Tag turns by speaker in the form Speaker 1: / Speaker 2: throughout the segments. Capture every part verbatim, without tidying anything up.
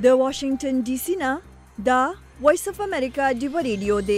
Speaker 1: د واشنگټن ډي سي نه دا وایس اف امریکا ډیو ریډیو دی.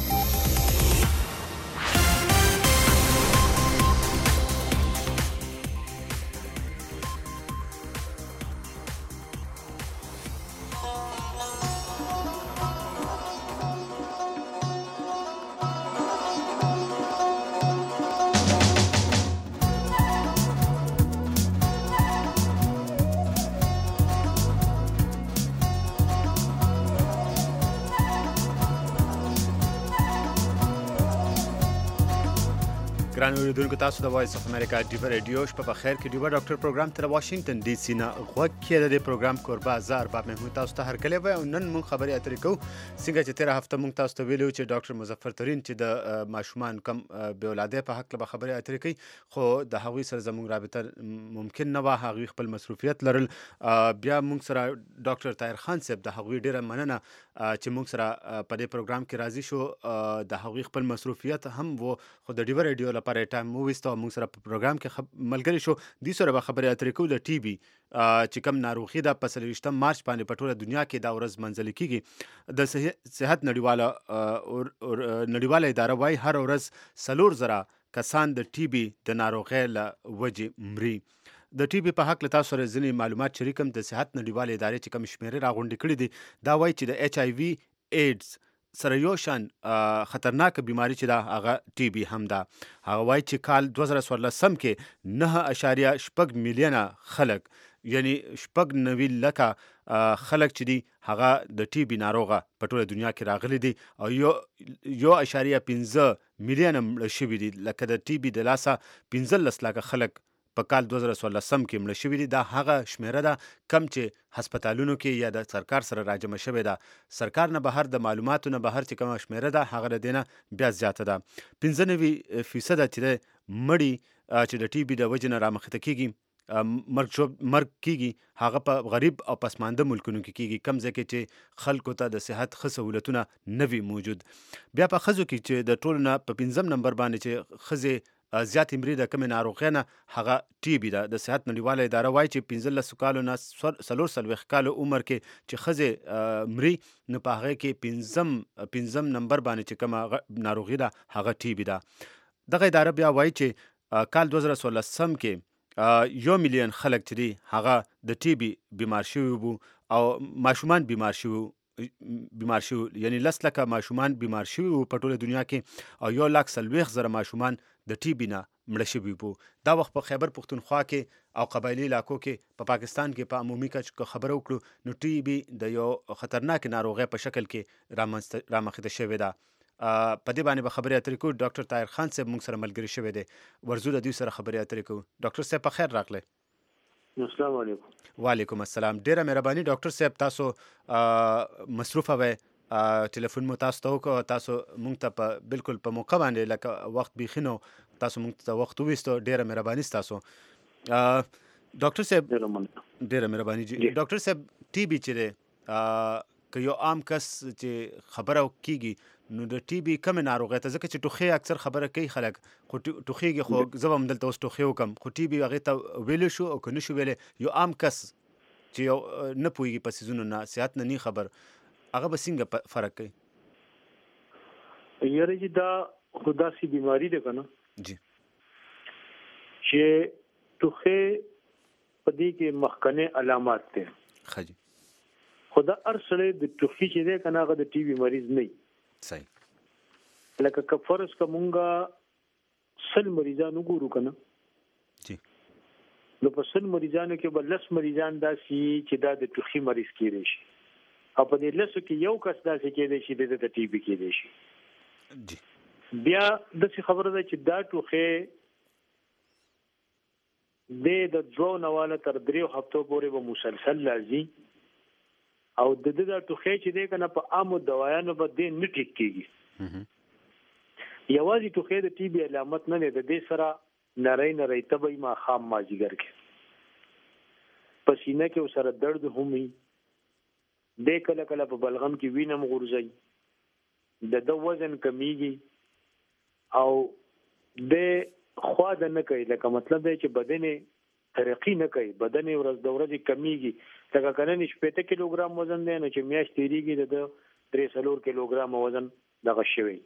Speaker 2: ګران اوریدونکو تاسو د وایس اف امریکا ډیو ریډیو شپه په خیر کې ډیو ډاکټر پروګرام تر واشنگټن ډي سي نه غوږ کې د پروګرام کوربه زار باب محمود تاسو ته هر کله وای او نن مون خبري اترې کو څنګه چې تیر هفته مون تاسو ته ویلو چې ډاکټر مظفر ترين چې د ماشومان کم به اولاده په حق له خبري اترې کوي خو د هغوی سره زموږ رابطه ممکن نه وه هغوی خپل مصروفیت لرل. بیا مون سره ډاکټر طاهر خان صاحب د هغوی ډیره مننه چې مون سره په دې پروګرام کې راضي شو. د هغوی خپل مصروفیت هم وو خو د ډیو ریډیو لپاره ټایم مو وست او موږ سره په پروګرام کې خب... ملګری شو. دې سره به خبرې اترې کوو د ټي بي چې کوم ناروغي ده په څلوېښتم مارچ باندې په ټوله دنیا کې دا ورځ منځلې کیږي. د صحت نړیواله نړیواله اداره وايي هر ورځ څلور زره کسان د ټي بي د ناروغۍ له وجې مري. د ټي بي په حق له تاسو سره ځینې معلومات شریکم. د صحت نړیواله ادارې چې کوم شمیرې راغونډې کړي دي دا وايي چې د ایچ آی وي ایډز سره یو شان خطرناک بیماری چې دا هغه ټي بي هم ده. هغه وایي چې کال دوه زره څوارلسم کې نه اشاریه شپږ میلیونه خلک یعنی شپږ نوي لکه خلک چې دي هغه د ټي بي ناروغه په ټوله دنیا کې راغلي دي او یو یو اشاریه پنځه میلیونه مړه شوي دي. لکه د ټي بي د لاسه پنځلس لکه خلک په کال دوه زره څوارلسم کې مړه شوي دي. دا هغه شمیره ده کم چې هسپتالونو کې یا د سرکار سره راجمع شوې ده. سرکار نه بهر د معلوماتو نه بهر چې کومه شمیره ده هغه د دې نه بیا زیاته ده. پنځه نوي فیصده چې د مړي چې د ټي بي د وجې نه رامخته کیږي مرګ مرګ کیږي هغه په غریب او پسمانده ملکونو کې کیږي کم ځای کې چې خلکو ته د صحت ښه سهولتونه نه وي موجود. بیا په ښځو کې چې د ټولو نه په پنځم نمبر باندې چې ښځې زیات مري د کمې ناروغۍ نه هغه ټي بي ده. د صحت نړیواله اداره وایي چې پنځلس کالو نه څلور څلوېښت کالو عمر کې چې ښځې مري نو په هغې کې پنځم پنځم نمبر باندې چې کومه ناروغي ده هغه ټي بي ده. دغه اداره بیا وایي چې کال دوه زره څوارلسم کې یو میلیون خلک چې دي هغه د ټي بي بیمار شوي وو او ماشومان بیمار شوي بیمار شوي یعنی لس لکه ماشومان بیمار شوي وو په ټوله دنیا کې او یو لاک څلوېښت زره ماشومان د ټي بي نه مړه شوي وو. دا وخت په خیبر پښتونخوا کې او قبایلي علاقو کې په پا پاکستان کې په عمومي کچه خبره وکړو نو ټي بي د یو خطرناک ناروغۍ په شکل کې رامخته شوې ده. په دې باندې به خبرې اترې کوو. ډاکټر طاهر خان صاحب موږ سره ملګری شوی دی. ورځو د دوی سره خبرې اترې کوو. ډاکټر صاحب په خیر راغلی.
Speaker 3: السلام علیکم.
Speaker 2: وعلیکم السلام. ډیره مهرباني ډاکټر صاحب تاسو مصروفه وئ ټلیفون مو تاسو ته وکړو تاسو مونږ ته په بالکل په موقع باندې لکه وخت بیخي نو تاسو مونږ ته وخت وویستو. ډیره مهرباني ستاسو. ډاکټر صاحب ډیره مهرباني جی. ډاکټر صاحب ټي بي چې دی که یو عام کس چې خبره کیږي نو د ټي بي کومې ناروغۍ ته ځکه چې ټوخی اکثر خبره کوي خلک خو ټوخیږي خو زه به هم دلته اوس ټوخی وکړم خو ټي بي هغې ته ویلی شو او که نه شو ویلی یو عام کس چې یو نه پوهېږي په څیزونو نه صحت نه نه خبر هغه به څنګه فرق کوي؟
Speaker 3: یاره چې دا خو داسې بیماري ده که نه
Speaker 2: جی
Speaker 3: چې ټوخی په دې کې مخکنی علامات دی.
Speaker 2: ښه جي.
Speaker 3: خو دا هر سړی د ټوخي چې دی که نه هغه د ټي بي مریض نه وي.
Speaker 2: صحیح.
Speaker 3: لکه که فرض که مونږ سل مریضان وګورو که نه
Speaker 2: جی
Speaker 3: نو په سل مریضانو کې به لس مریضان داسې چې دا د ټوخي مریض کېدی شي او په دې لسو کې یو کس داسې کېدی شي د د ټي بي کېدی شي.
Speaker 2: جی
Speaker 3: بیا داسې خبره ده چې دا ټوخی د دوه نواله تر دریو هفتو پورې به مسلسل راځي او د دې د ټوخی چې دی که نه په عامو دوايانو به دې نه ټیک کېږي. یوازې ټوخی د ټي بي علامت نه دی. د دې سره نری نری تبه ما خام مازیګر کې په سینه کې سره درد هم وي. د کله کله په بلغم کې وینم غورځي. د د وزن کمیږي او د خوا د نه کوي لکه مطلب دی چې بدن ترقی نه کوي، بدن یې ورځ د ورځې کمیږي. لکه کنن شپږ کیلوګرام وزن دی نو چې میاشت تیریږي د درې څلور کیلوګرام وزن دغه شوی.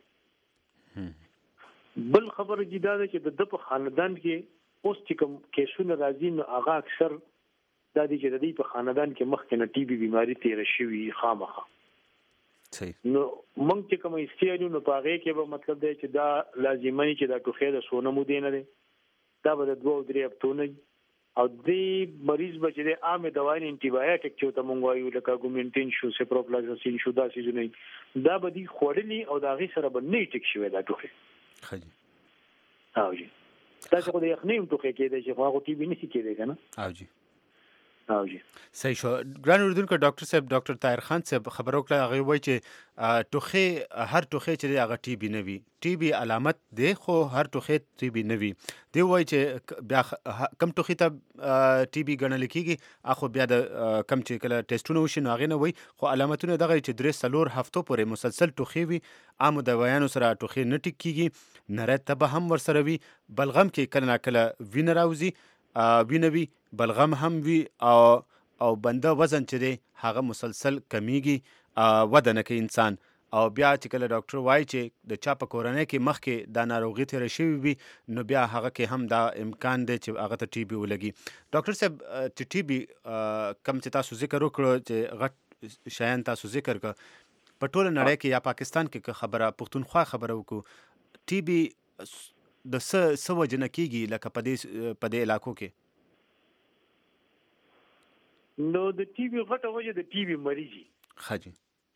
Speaker 3: بل خبر جدا ده چې د په خاندان کې اوس چې کوم کیسونه راځي نو هغه اکثر دا دي چې د دې په خاندان کې مخکې نه ټي بي بیماری تیر شوی خامخا. نو موږ چې کوم استیارو نو پاره کې به مطلب دی چې دا لازمي چې دا ټوخې د سونه مو دینه دي دا به د دوه درې هفتو او دې مریض به چې د عامه دوايي انټي بایوټیک چې ته مونږ وایو لکه ګومنټین شو سپروفلازاسین شو دا سيزونه دا به دي خورلي او دا غي سره به نه ټیک شوی دا ټوخې. خجي او جی دا چې خو د یخنیم ټوخې کېده چې هغه ټي بي نشي کېده کنه.
Speaker 2: او جی
Speaker 3: او جی
Speaker 2: صحیح شو. ګران اوریدونکو ډاکټر صاحب ډاکټر طاهر خان صاحب خبرو کړه هغه وایي چې ټوخې هر ټوخې چې هغه ټي بي نه وي ټي بي علامت دی خو هر ټوخې ټي بي نه وي. دی وایي چې بیا کم ټوخې ته ټي بي ګڼل کېږي اخو بیا د کم چې کله ټیسټونه وشي نو هغه نه وایي خو علامتونه دغه چې درې څلور هفتو پورې مسلسل ټوخې وي عامو دوايانو سره ټوخې نه ټیک کېږي نری تبه هم ورسره وي بلغم کې کله نه کله وینه راوځي وینه وي بلغم هم وي او او بنده وزن چې دی هغه مسلسل کمیږي وده نه کوي انسان او بیا چې کله ډاکټر وایي چې د چا په کورنۍ کې مخکې دا ناروغي تېره شوې وي نو بیا هغه کې هم دا امکان دی چې هغه ته ټي بي ولګي. ډاکټر صاحب چې ټي بي کم چې تاسو ذکر وکړو چې غټ شیان تاسو ذکر کړ په ټوله نړۍ کې یا پاکستان کې خبره پښتونخوا خبره وکړو ټي بي د څه څه وجه نه کېږي لکه په دې په دې علاقو کې؟
Speaker 3: نو د ټي بي غټه وجه د ټي بي مریضي.
Speaker 2: خجي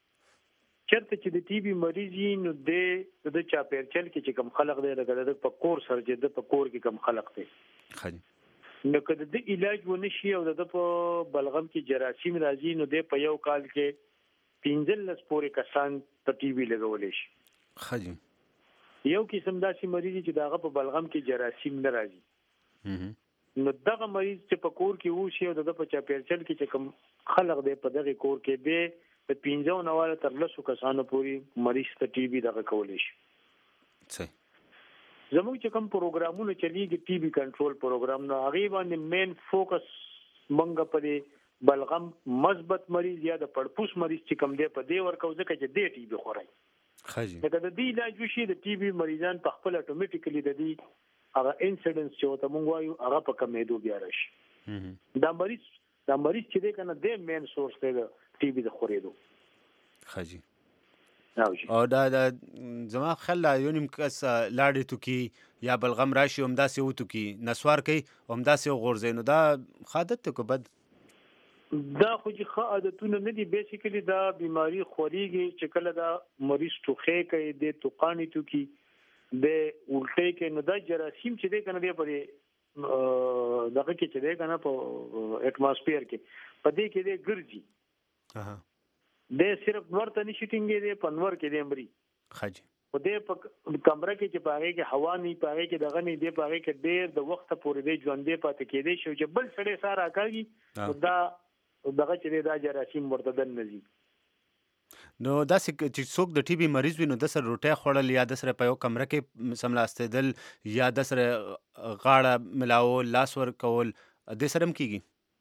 Speaker 3: چرته چې د ټي بي مریضي نو د د چاپیرچل کې چې کم خلق دی لکه د په کور سره چې د په کور کې کم خلق دی.
Speaker 2: خجي
Speaker 3: نو کله د علاج ونه شي او د په بلغم کې جراثیم راځي نو د په یو کال کې پنځلس پورې کسان ته ټي بي لګولې شي.
Speaker 2: خجي
Speaker 3: یو قسم داسې مریض چې داغه په بلغم کې جراثیم نه راځي نو دغه مریض چې په کور کې وشي او د په چاپیرچل کې چې کوم خلق دی په دغه کور کې به په پنځو نواله تر لسو کسانو پورې مریض ته ټي بي دغه کولې شي.
Speaker 2: صحیح.
Speaker 3: زموږ چې کوم پروګرامونه چلیږي ټي بي کنټرول پروګرام نو هغه باندې مین فوکس منګه په بلغم مثبت مریض یا د پړپوس مریض چې کوم دی په دې ورکو ځکه چې د ټي بي خورای.
Speaker 2: خجي
Speaker 3: دا د دې علاج وشي د ټي بي مریضان په خپل اتوماتیکلی د دې هغه انسیډنس چې ته مونږ وایو هغه په کمیدو بیا راشي. دا مریض دا مریض چې دی کنه د مین سورس دی د ټي بي د خورېدو.
Speaker 2: خجي
Speaker 3: او
Speaker 2: دا دا زما خل یو نیم کس لاړې تو کی یا بلغم راشي هم داسې وته کی نسوار کوي هم داسې غورځي نو دا عادت ته کو بد
Speaker 3: دا خو چې ښه عادتونه نه دي. بیسیکلی دا بیماری خوريږي چې کله دا مریض ټوخې کوي د توقانی تو کی د الټې کې نو دا جراثیم چې دی کنه دی په دغه کې چې دی کنه په اټماسفیر کې په دې کې دی ګرځي
Speaker 2: اها
Speaker 3: د صرف ورته نشي ټینګې دی په نور کې دی مري.
Speaker 2: خجي
Speaker 3: په دې په کمره کې چې پاره کې هوا نه پاره کې دغه نه دی پاره کې ډېر د وخت پورې دی ژوندې پاتې کېدی شو چې بل سړی ساره کوي دا دغه چې دا جراثیم ورته دن نزي.
Speaker 2: نو داسې چې څوک د ټي بي مریض وي نو د سره روټۍ خوړل یا د سره په یو کمره کې سملاستېدل یا د سره غاړه ملاول لاس ور کول د سره هم کېږي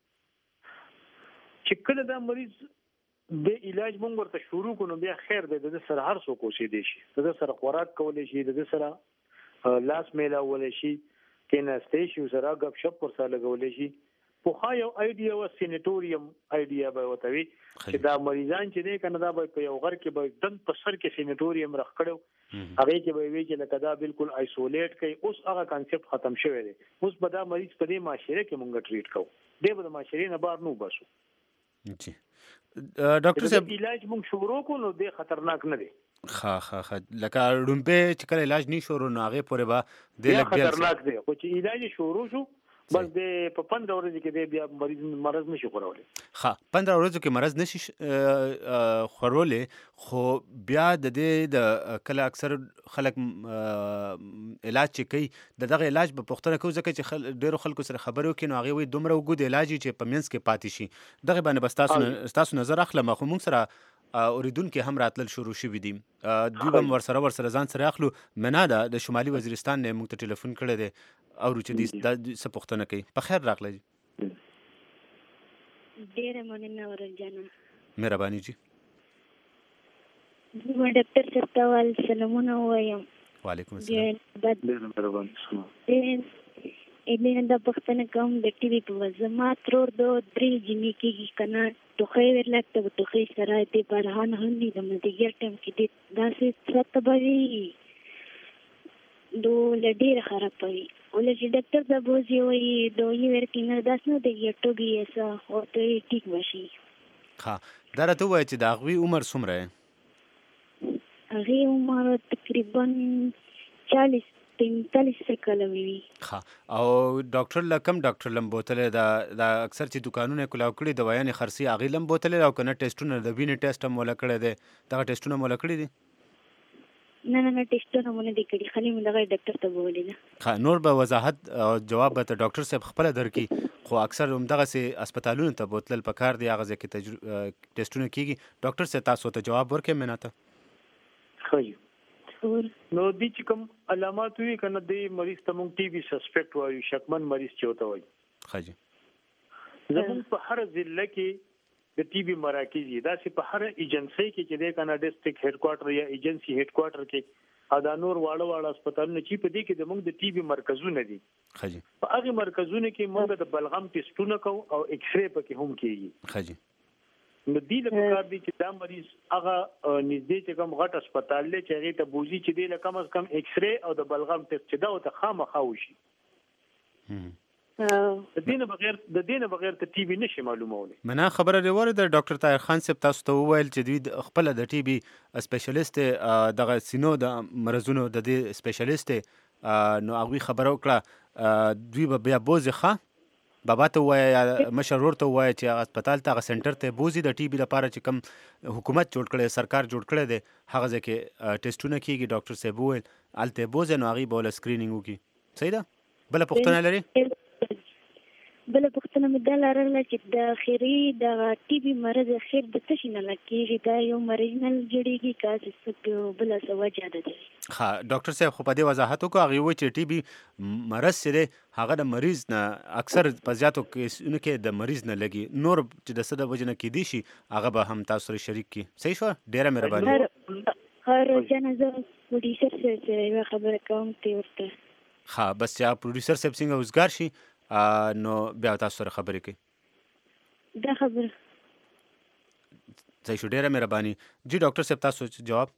Speaker 3: چې کله دا مریض د علاج مونږ ورته شروع کړو بیا خیر دی د سره هر څوک اوسېدی شي د سره خوراک کولی شي د سره لاس میلاولی شي کېناستی شي سره ګپ شپ پر سره لګولی شي. خو یو ایډیا و سینیټوریم ایډیا به وته وي چې دا مریضان چې دی کنه دا به په یو غر کې به دن په سر کې سینیټوریم رخ کړو هغه کې به وی چې لکه دا بالکل آیسولیټ کوي. اوس هغه کانسپټ ختم شوی دی. اوس به دا مریض په دې معاشره کې مونږ ټریټ کوو دی به د معاشره نه بار نه باسو.
Speaker 2: جی ډاکټر صاحب
Speaker 3: علاج مونږ شروع کو نو دی خطرناک نه دی.
Speaker 2: ها ها ها لکه رومبه چې کله علاج نه شروع نو هغه پورې به د
Speaker 3: لګ خطرناک دی خو چې علاج شروع شو بس د په پندره ورځې کې د بیا مریض مرز نشي خورولې.
Speaker 2: ها پندره ورځې کې مرز نشي خورولې خو بیا د دې د کله اکثر خلک علاج چې کوي د دغه علاج په پښتنه کوي ځکه چې ډیرو خلکو سره خبرو کې نو هغه وي دومره وګود علاج چې په منځ کې پاتې شي دغه باندې بس تاسو تاسو نظر اخلم خو موږ سره اوریدونکو هم راتلل شروع شوي دي. دوی به ورسره ورسره ځان سره اخلو. منا ده د شمالي وزیرستان نه موږ ته ټلیفون کړی دی اورو چې دوی څه پوښتنه کوي. په خیر راغلی.
Speaker 4: ډېره مننه ورجانه.
Speaker 2: مهرباني جي.
Speaker 4: زه ډاکټر صاحب ته ول سلامونه ووایم.
Speaker 2: وعلیکم السلام.
Speaker 3: ډېر مهرباني.
Speaker 4: اې دا پوښتنه کوم د ټي وي په وجه ما ترور دو درې جنې کېږي که نه ټوخی ورلکته به ټوخی سره دې بارهان هم دي د مازدیګر ټایم کې دې داسې سرته به وي دو له ډېره خرابه وي اوله چې ډاکټر ته بوځي وایي دوایي ورکړي نه داسې نه دی ټوګي ایسه ورته یې ټیک به شي.
Speaker 2: ښه دا راته ووایه چې د هغوی عمر څومره دی؟
Speaker 4: هغې عمر تقریبا چالیس پنځلس کاله وي.
Speaker 2: ښه او ډاکټر له کوم ډاکټر لم بوتلی دا دا اکثر چې دوکانونه یې کلاو کړي دوایانې خرڅي هغې لم بوتلی او که نه ټیسټونه د وینې ټیسټ هم موله کړی دی دغه ټیسټونه موله کړي دي؟
Speaker 4: نه نه نه ټیسټونه مو نه دي کړي خالي مې دغه ډاکټر ته بولې ده.
Speaker 2: ښه نور به وضاحت او جواب به ته ډاکټر صاحب خپله درکړي خو اکثر همدغسې هسپتالونو ته بوتلل پکار دی هغه ځای کې ټیسټونه کېږي. ډاکټر صاحب تاسو ته جواب ورکړئ منا ته.
Speaker 3: ښه نو دی چې کوم علامات وي کنه د مریض ته مونږ ټي بي سسپیکټ وایو شکمن مریض چې وته وایي.
Speaker 2: ښه جي.
Speaker 3: زمونږ په هر ضلع کې د ټي بي مراکز دي داسې په هر ایجنسۍ کې چې دی کنه ډسټریکټ هډ کوارټر یا ایجنسي هډ کوارټر کې او دا نور واړه واړه هسپتالونه چې په دې کې زمونږ د ټي بي مرکزونه دي.
Speaker 2: ښه جي.
Speaker 3: په هغه مرکزونو کې مونږ د بلغم ټیسټونه کوو او ایکس رې پکې هم کېږي.
Speaker 2: ښه جي.
Speaker 3: نو دی له پکار دی چې دا مریض هغه نږدې چې کوم غټ هسپتال دی چې هغې ته بوځي چې دی له کم از کم ایکس رې او د بلغم ټیسټ چې دا ورته خامخا وشي. د دې نه بغیر د دې نه بغیر ته ټي بي نشي معلومولی.
Speaker 2: منا خبره دې واورېده ډاکټر طاهر خان صاحب تاسو ته وویل چې دوی خپله د ټي بي سپیشلیست دغه سینو د مرضونو د دې سپیشلیست نو هغوی خبره وکړه دوی به بیا بوځي. ښه بابا ته ووایه یا مشر ورور ته ووایه چې هغه هسپتال ته هغه سنټر ته بوځي د ټي بي لپاره چې کوم حکومت جوړ کړی سرکار جوړ کړی دی هغه ځای کې ټیسټونه کېږي. ډاکټر صاحب وویل هلته یې بوځئ نو هغوی به وله سکرینینګ وکړي. صحیح ده. بله پوښتنه لري؟
Speaker 4: بله پوښتنه مې دا لرله چې د اخري دغه ټي بي مرض اخر د څه شي نه لګېږي دا یو مرض نه جوړېږي که څه بله څه وجه ده.
Speaker 2: ښه ډاکټر صاحب خو په دې وضاحت وکړو هغې ووایي چې ټي بي مرض چې دی هغه د مریض نه اکثر په زیاتو کیسونو کې د مریض نه لګي نور چې د څه د وجې نه کیدی شي هغه به هم تاسو سره شریک کړي. صحیح شوه. ډېره مهرباني.
Speaker 4: روزانه زه پروډیوسر صاحب سره یوه خبره کوم ته ورته.
Speaker 2: ښه بس چې پروډیوسر صاحب څنګه وزګار شي نو بیا تاسو سره خبرې کوي.
Speaker 4: دا خبره
Speaker 2: صحیح شو. ډېره مهرباني. جی ډاکټر صاحب تاسو جواب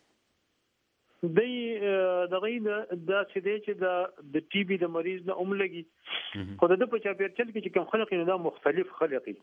Speaker 3: دی دغه داسې دی چې د ټي بي د مریض نه هم لګي خو د ده په چاپېرچل کې چې کوم خلق یې نو دا مختلف خلق یي.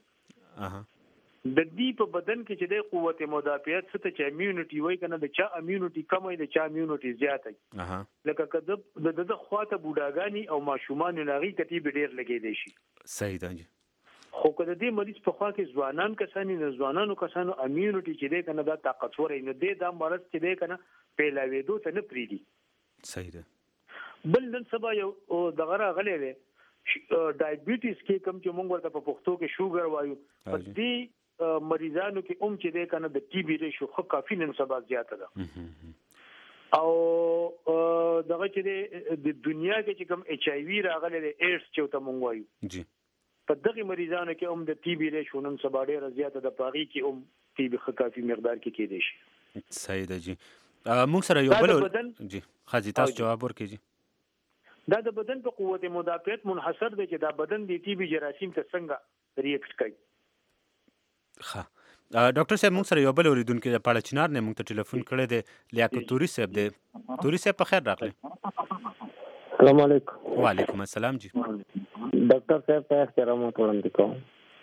Speaker 3: د دې په بدن کې چې دی قوت مدافعت څه ته چې امیونټي وایي که نه د چا امیونټي کم وي د چا امیونټي زیات وي. لکه که د ده خوا ته بوډاګانې او ماشومان یو هغوی ته ټي بي ډېر لګېدی شي.
Speaker 2: صحیح ده.
Speaker 3: خو که د دې مریض په خوا کې ځوانان کسان د ځوانانو کسانو امیونټي چې دی که نه دا طاقتور وي نو دی دا مرض چې دی که نه پیلاوېدو ته نه پرېږدي.
Speaker 2: صحیح ده.
Speaker 3: بل نن سبا یو دغه راغلی دی ډایبیټیز کې کوم چې موږ ورته په پښتو کې شوګر وایو په دې مریضانو کې هم چې دی که نه د ټي بي ریشو ښه کافي نن سبا زیاته ده. او دغه چې دی د دنیا کې چې کوم ایچ آی وي راغلی دی ایډس چې ورته موږ وایو په دغې مریضانو کې هم د ټي بي ریشو نن سبا ډېره زیاته ده. په هغې کې هم ټي بي ښه کافي مقدار کې کېدی شي.
Speaker 2: صحیح ده. جی موږ سره یو بل جی ښه جی تاسو جواب ورکړئ. جی
Speaker 3: دا د بدن په قوت مدافعت منحصر دی چې دا بدن د ټي بي جراثیم ته څنګه ریاکټ کوي.
Speaker 2: ښه ډاکټر صاحب موږ سره یو بل اورېدونکی د پاړه چنار نه موږ ته ټلیفون کړی دی لیاقت توري صاحب دی. توري صاحب په خیر راغلی.
Speaker 5: السلام علیکم.
Speaker 2: وعلیکم السلام. جی
Speaker 5: ډاکټر صاحب ته احترامات وړاندې کوم.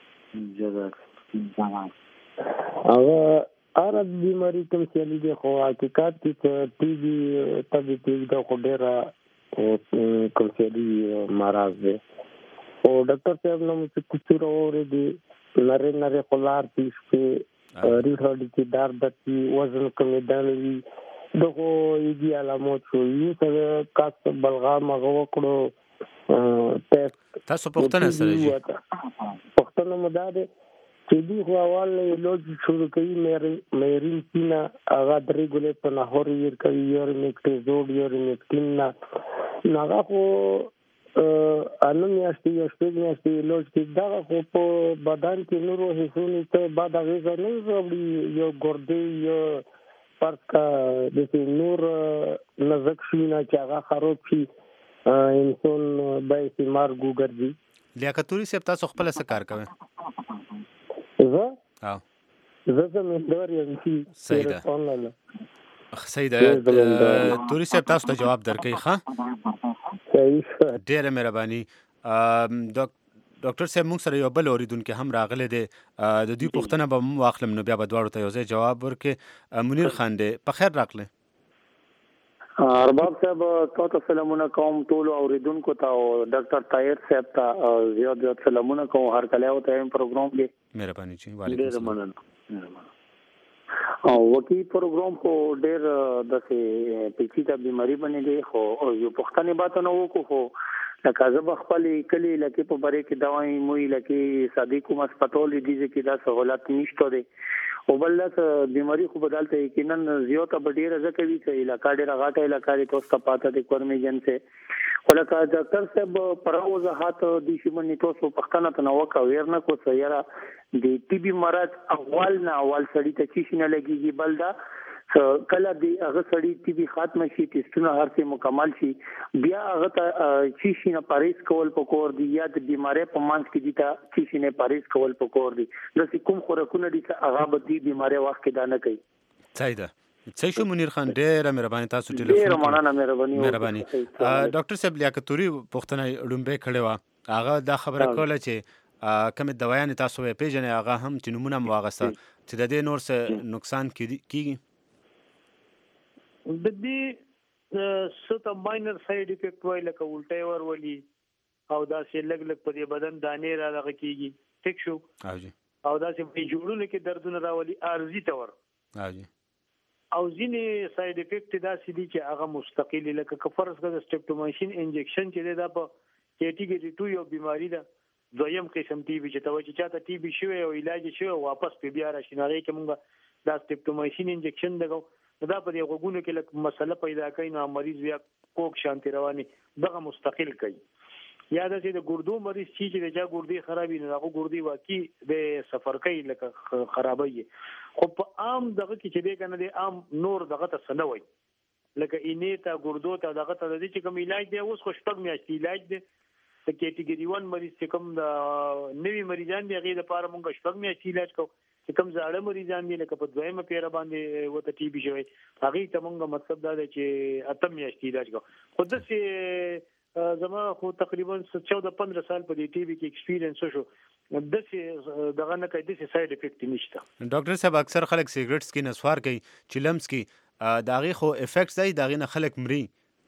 Speaker 5: هغه هر بیماري کوم چې دي خو حقیقت کې ټي بي طبي ټي بي دا خو ډېره کوم چې دي مرض دی او ډاکټر صاحب نو چې کثیر اورېدي نری نری خلار پیش کې ریړ دي درد دي وزن کمیدل وي دغه یي علامات شو یو څه کاس بلغام هغه وکړو ټیسټ
Speaker 2: تاسو پوښتنه سره جی
Speaker 5: پوښتنه مو ده چې دی خو اول لوج شروع کوي مې مېرین سینا هغه درې ګولې په نهور ور کوي یور میکټزود یور میکټینا هغه خو انو میاشتې یو شپږ میاشتې لوج کې دا خو په بدن کې نورو حصونو ته بعد هغه نه وړي یو ګردې یو پرکا د نور نزک شینا چې هغه خراب شي انسان به استعمار ګرځي.
Speaker 2: لیاقتوري صاحب تاسو خپل څه کار کوئ؟
Speaker 5: زه
Speaker 2: او
Speaker 5: زه زمیندار یم چې
Speaker 2: سیده سیده توري صاحب تاسو ته جواب درکړي. ښه ډېره مهرباني. ډاکټر صاحب موږ سره یو بل اوریدونکی هم راغلی دی، د دوی پوښتنه به هم واخلم نو بیا به دواړو ته یو ځای جواب ورکړي. منیر خان دی، په خیر راغلی.
Speaker 6: ارباب صاحب تاسو سلامونه کوم ټول اوریدونکو ته او ډاکټر طاهر صاحب ته زیات زیات سلامونه کوم هر کله او ته پروګرام کې
Speaker 2: مهرباني چی وعلیکم
Speaker 6: السلام. او وکی پروګرام کو ډېر د پیچیده بیماری باندې دی خو یو پښتني بات نه وکړو خو لکه زه خپل کلی لکه په باره کې دوايي موي لکه صدیق کوم هسپتال دي چې دا سہولت نشته دي او بل لاس بیماری خو بدلته یقینا زیاته بډیره ځکه وی چې علاقہ ډیره غاټه علاقہ دي تاسو ته پاته دي کورمیجن څخه ولکه ډاکټر صاحب پروازه هات دي چې باندې تاسو پښتنه ته نو کا ویرنه کو سیاره د ټي بي مرض اول نه اول سړی ته چې نه لګيږي بلدا کله دی هغه سړی ټي بي ختم شي ټیسټونه هر څه مکمل شي بیا هغه ته چې شي نه پاریس کول پکور دی یا د بیماری په مانس کې دي ته چې شي نه پاریس کول پکور دی د کوم خوراکونه دي چې هغه به دی بیماری وخت کې دانه کوي.
Speaker 2: سیده څه شو منیر خان ډېر مهرباني تاسو ټلیفون
Speaker 6: ډېر مننه مهرباني
Speaker 2: مهرباني. ډاکټر صاحب لیاقتوري پوښتنه ډومبه کړې و هغه دا خبره کوله چې کوم دوايان تاسو یې پیژنې هغه هم چې نمونه مواغسته چې د دې نور څه نقصان کیږي.
Speaker 3: د دې څه ماینر سایډ افیکټ وای لکه الټي ور ولي او دا چې لګ لګ په دې بدن دانې را لغه کیږي ټیک شو او جی او دا چې په جوړونو کې دردونه راولي ارزي تور
Speaker 2: او جی
Speaker 3: او ځینې سایډ افیکټ دا سې دي چې هغه مستقلی لکه کفرس د سټپټومایسین انجکشن چې دا په کیټیګری ټو یو بیماری ده دویم قسم ټي بي چې توجه چاته ټي بي شوی او علاج شوی واپس په بیا راشي نه کې مونږ دا سټپټومایسین انجکشن دغه دا په دې غوګونو کې لکه مسله پیدا کوي نو مریض بیا کوک شانتي رواني دغه مستقل کوي. یا د دې ګردو مریض چې د جا ګردي خرابې نه هغه ګردي واقعي د سفر کوي لکه خرابوي خو په عام دغه کې چې دی کنه د عام نور دغه ته سنوي لکه اینې ته ګردو ته دغه ته د چې کوم علاج دی اوس خو شپږ میاشتې علاج دی د کیټګری ون مریض چې کوم د نوی مریضان دی هغه لپاره مونږ شپږ میاشتې علاج کوو چې کوم زاړه مریضان دي لکه په دویمه پیره باندې وته ټي بي شوی هغه ته مونږ مطلب دا دی چې اتم میاشتې علاج کوو خو د سي زما خو تقریبا چودہ پندرہ سال په دې ټي بي کې ایکسپیرینس شو د سي دغه نه کوي د سي ساید افیکټ نشته.
Speaker 2: ډاکټر صاحب اکثر خلک سیګریټ سکي نسوار کوي چلمس کی داغي خو افیکټس دی داغي نه خلک مري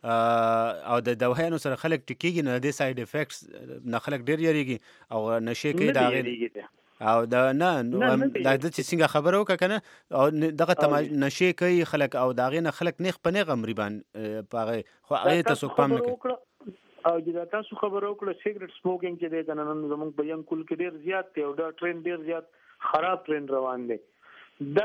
Speaker 2: او د دوايانو سره خلک ټکیږي نه د ساید افیکټس نه خلک ډیر یریږي او نشه کوي داغي او دا نه دا د څنګه خبره وکړه کنه او دغه نشه کوي خلک او داغه نه خلک نیخ پنه غمریبان پاره خو هغه تاسو پام نه کوي
Speaker 3: او دا تاسو خبره وکړه سیګریټ سموکینګ چې د کنه نن زموږ په یم کول کې ډیر زیات دی او دا ټرند ډیر زیات خراب ټرند روان دی. دا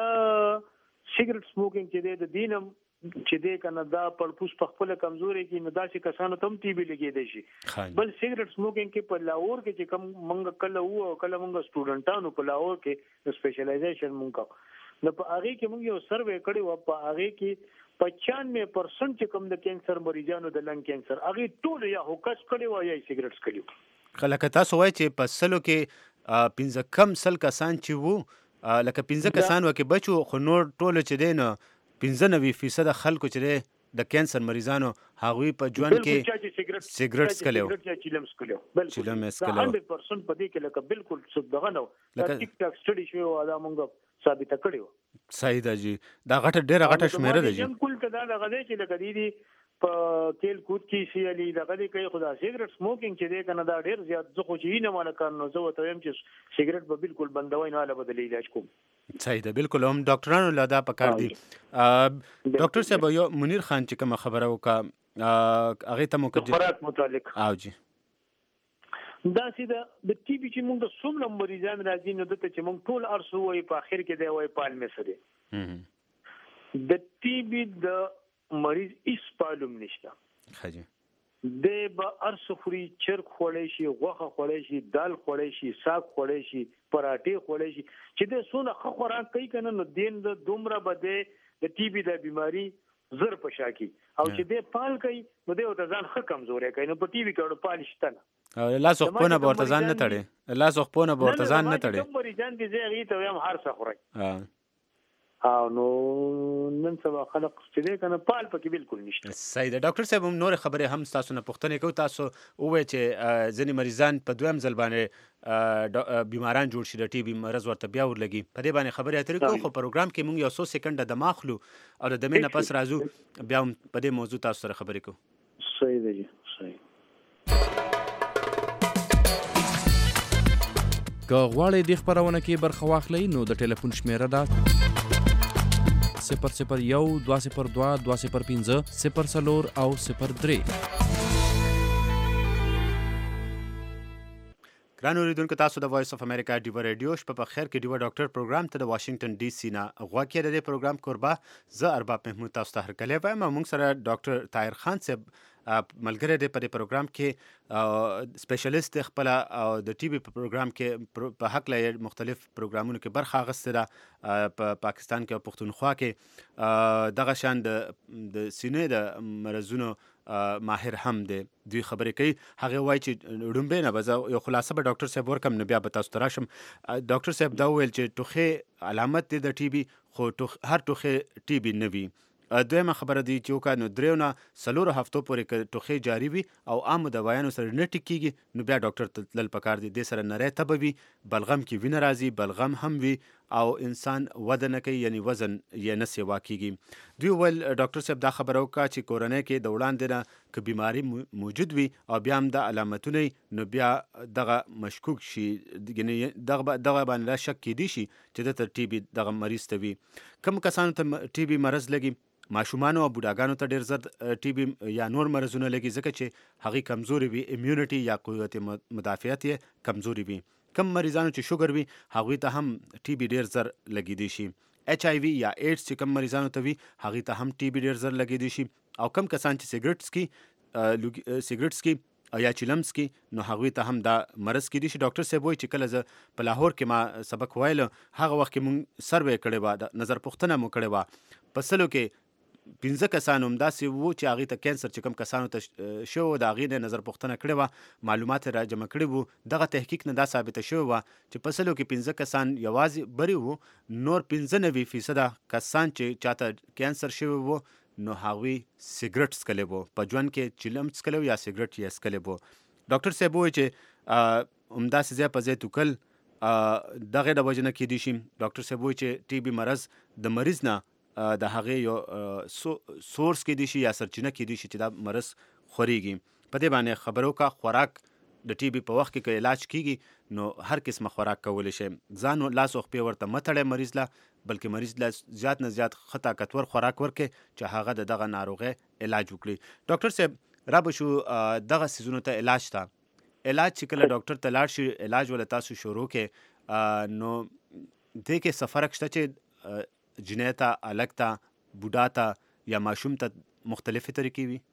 Speaker 3: سیګریټ سموکینګ چې د دینم چې د کنه دا پړپوس په خپل کمزوري کې نه داسې کسانو ته هم ټي بي لګي دی شي بل سیګریټ سموکینګ کې په لاهور کې چې کوم منګ کله وو کله منګ سټوډنټانو په لاهور کې سپیشلایزیشن مونږ نو په هغه کې موږ یو سروې کړی و په هغه کې پچانوے پرسنٹ چې کوم د کینسر مریضانو د لنګ کینسر هغه ټول یا هوکس کړي و یا سیګریټس کړي.
Speaker 2: خلک تاسو وایي چې په سلو کې پنځه کم سل کسان چې وو لکه پنځه کسان وکي بچو خو نور ټول چې دین پنځه نوي فیصد خلکو چې د کینسر مریضانو هغوی په ژوند کې سیګریټس کلیو
Speaker 3: چلمس کلیو بالکل
Speaker 2: چلمس کلیو
Speaker 3: هندرد پرسنٹ په دې کې لکه بالکل څه دغه نو ټیک ټاک سټډي شوی و دا مونږ ثابت کړیو.
Speaker 2: صحیح ده جی دا غټه ډیره غټه شمیره ده جی
Speaker 3: یم کول ته دا دغه چې لکه دی په کېل کود کې سی علي دغه دی کوي خدا سیګریټ سموکینګ چې دی کنه دا ډیر زیات زه خو چې نه مال کارنو زه وته يم چې سیګریټ به بالکل بندوي نه له بدلی علاج کوم.
Speaker 2: صحیح ده بالکل هم ډاکټرانو لا دا پکار دي. ډاکټر صاحب یو منیر خان چې کوم خبره وکا هغه ته مو
Speaker 3: خوراک متعلق
Speaker 2: او جی
Speaker 3: دا سي د ټي بي چې موږ د څومره مریضان راځي نو دته چې موږ ټول ارسو وای په اخر کې دی وای پالمه سره د ټي بي د مریض هیڅ پالم نشته.
Speaker 2: خجه
Speaker 3: د به ارسو خوري چرګ خوړی شي غوښه خوړی شي دال خوړی شي ساګ خوړی شي پراټې خوړی شي چې د سونه خ خوراک کوي کنه نو دین د دومره بده د ټي بي د بیماری زر پشا کی او چې د پال کوي نو د ځان خ کمزوري کوي نو په ټي بي کې پالشتنه
Speaker 2: او لاس خپونه ورته ځان نه تړي لاس خپونه ورته ځان نه تړي
Speaker 3: کوم مریضان دي زه غي ته هم هر څه خوري
Speaker 2: ها
Speaker 3: او نو نن سبا خلق چې دې کنه پال پکې بالکل نشته.
Speaker 2: صحیح ده ډاکټر صاحب هم نور خبره هم تاسو نه پوښتنه کوي تاسو وې چې ځینې مریضان په دویم ځل باندې بیماران جوړ شي د ټي بي مرز ورته بیا ورلګي په دې باندې خبرې اترې کوو خو پروګرام کې موږ یو څو سکند د ماخلو او د دمه نه پس راځو بیا په دې موضوع تاسو سره خبرې کوو.
Speaker 3: صحیح ده جی صحیح.
Speaker 7: که غواړئ د خبرونه کې برخه واخلئ نو د ټلیفون شمیره ده صفر صفر یو دوه صفر دوه دوه صفر پنځه صفر څلور او صفر درې.
Speaker 2: ګران اوریدونکو تاسو د وایس اف امریکا ډیو ریډیو شپه په خیر کې ډیو ډاکټر پروګرام ته د واشنگټن ډي سي نه غوا کې د پروګرام قربا زه ارباب محمود تاسو ته هرکلی وایم. موږ سره ډاکټر طاهر خان صاحب ملګری دی په پروګرام کې سپیشلیست خپل او د ټي بي په پروګرام کې په حق له مختلف پروګرامونو کې برخه اخیسته ده په پاکستان کې او پښتونخوا کې دغه شان د د سینې د مرزونو ماهر هم دی دوی خبرې کوي هغه وایي چې ډومبه نه به یو خلاصه به ډاکټر صاحب ورکم نو بیا به تاسو ته راشم. ډاکټر صاحب دا وویل چې ټوخې علامت دی د ټي بي خو هر ټوخې ټي بي نه وي. دویمه خبره دی چې وکړه نو دریو نه څلورو هفتو پورې که ټوخې جاري وي او عامو دوایانو سره نه ټیکېږي نو بیا ډاکټر ته تلل پکار دی. دې سره نری تبه وي بلغم کې وینه راځي بلغم هم وي او انسان وده نه کوي یعنی وزن یې نه سیوا کېږي. دوی ویل ډاکټر صاحب دا خبره وکړه چې کورنۍ کې د وړاندې نه که بیماري موجود وي او بیا هم د علامتونه نو بیا دغه مشکوک شي یعنی دغه دغه باندې شک کېدی شي چې د ټي بي دغه مریض ته وي. کوم کسانو ته ټي بي مرض لګي ماشومان او بوډاګانو ته ډیر زر ټي بي یا نور مرزونه لګي ځکه چې هغه کمزوري وي امیونټي یا قوت مدافعت یې کمزوري وي. کم مریضانو چې شوګر وي هغه ته هم ټي بي ډیر زر لګي دي شي. ایچ آی وی یا ایډز چې کم مریضانو ته وي هغه ته هم ټي بي ډیر زر لګي دي شي. او کم کسان چې سیګریټس کی سیګریټس کی یا چلمس کی نو هغه ته هم دا مرض کې دي شي. ډاکټر صاحب وایي چې کله زه په لاهور کې ما سبق وایل هغه وخت کې مونږ سروې کړې و د نظر پوښتنه مو کړې و په سلو کې پنځه کسانو هم داسې وو چې هغې ته کینسر چې کوم کسانو ته شوی و د هغې نه نظر پوښتنه کړې وه معلومات یې را جمع کړي وو. دغه تحقیق نه دا ثابته شوې وه چې په سلو کې پنځه کسان یوازې بری وو نور پنځه نوي فیصده کسان چې چاته کینسر شوی وو نو هغوی سیګریټ څکلی وو په ژوند کې چلم څکلی وو یا سیګریټ یې څکلی وو. ډاکټر صاحب وایي چې همداسې ځای په ځای توکل دغې د وجې نه کیدی شي. ډاکټر صاحب وایي چې ټي بي مرض د مریض نه د هغې یو سورس کېدی شي یا سرچینه کېدی شي چې دا مرض خورېږي. په دې باندې خبرو کا خوراک د ټي بي په وخت کې که علاج کېږي نو هر قسمه خوراک کولی شي. ځان لاس او خپې ورته مه تړئ مریض له بلکې مریض له زیات نه زیات ښه طاقتور خوراک ورکړئ چې هغه د دغه ناروغۍ علاج وکړي. ډاکټر صاحب را به شو دغه څیزونو ته علاج ته علاج چې کله ډاکټر ته لاړ شي علاج ولا تاسو شروع کې نو دې کې څه فرق شته چې جنۍ ته الګ ته بوډا ته یا ماشوم ته مختلفې طریقې وي؟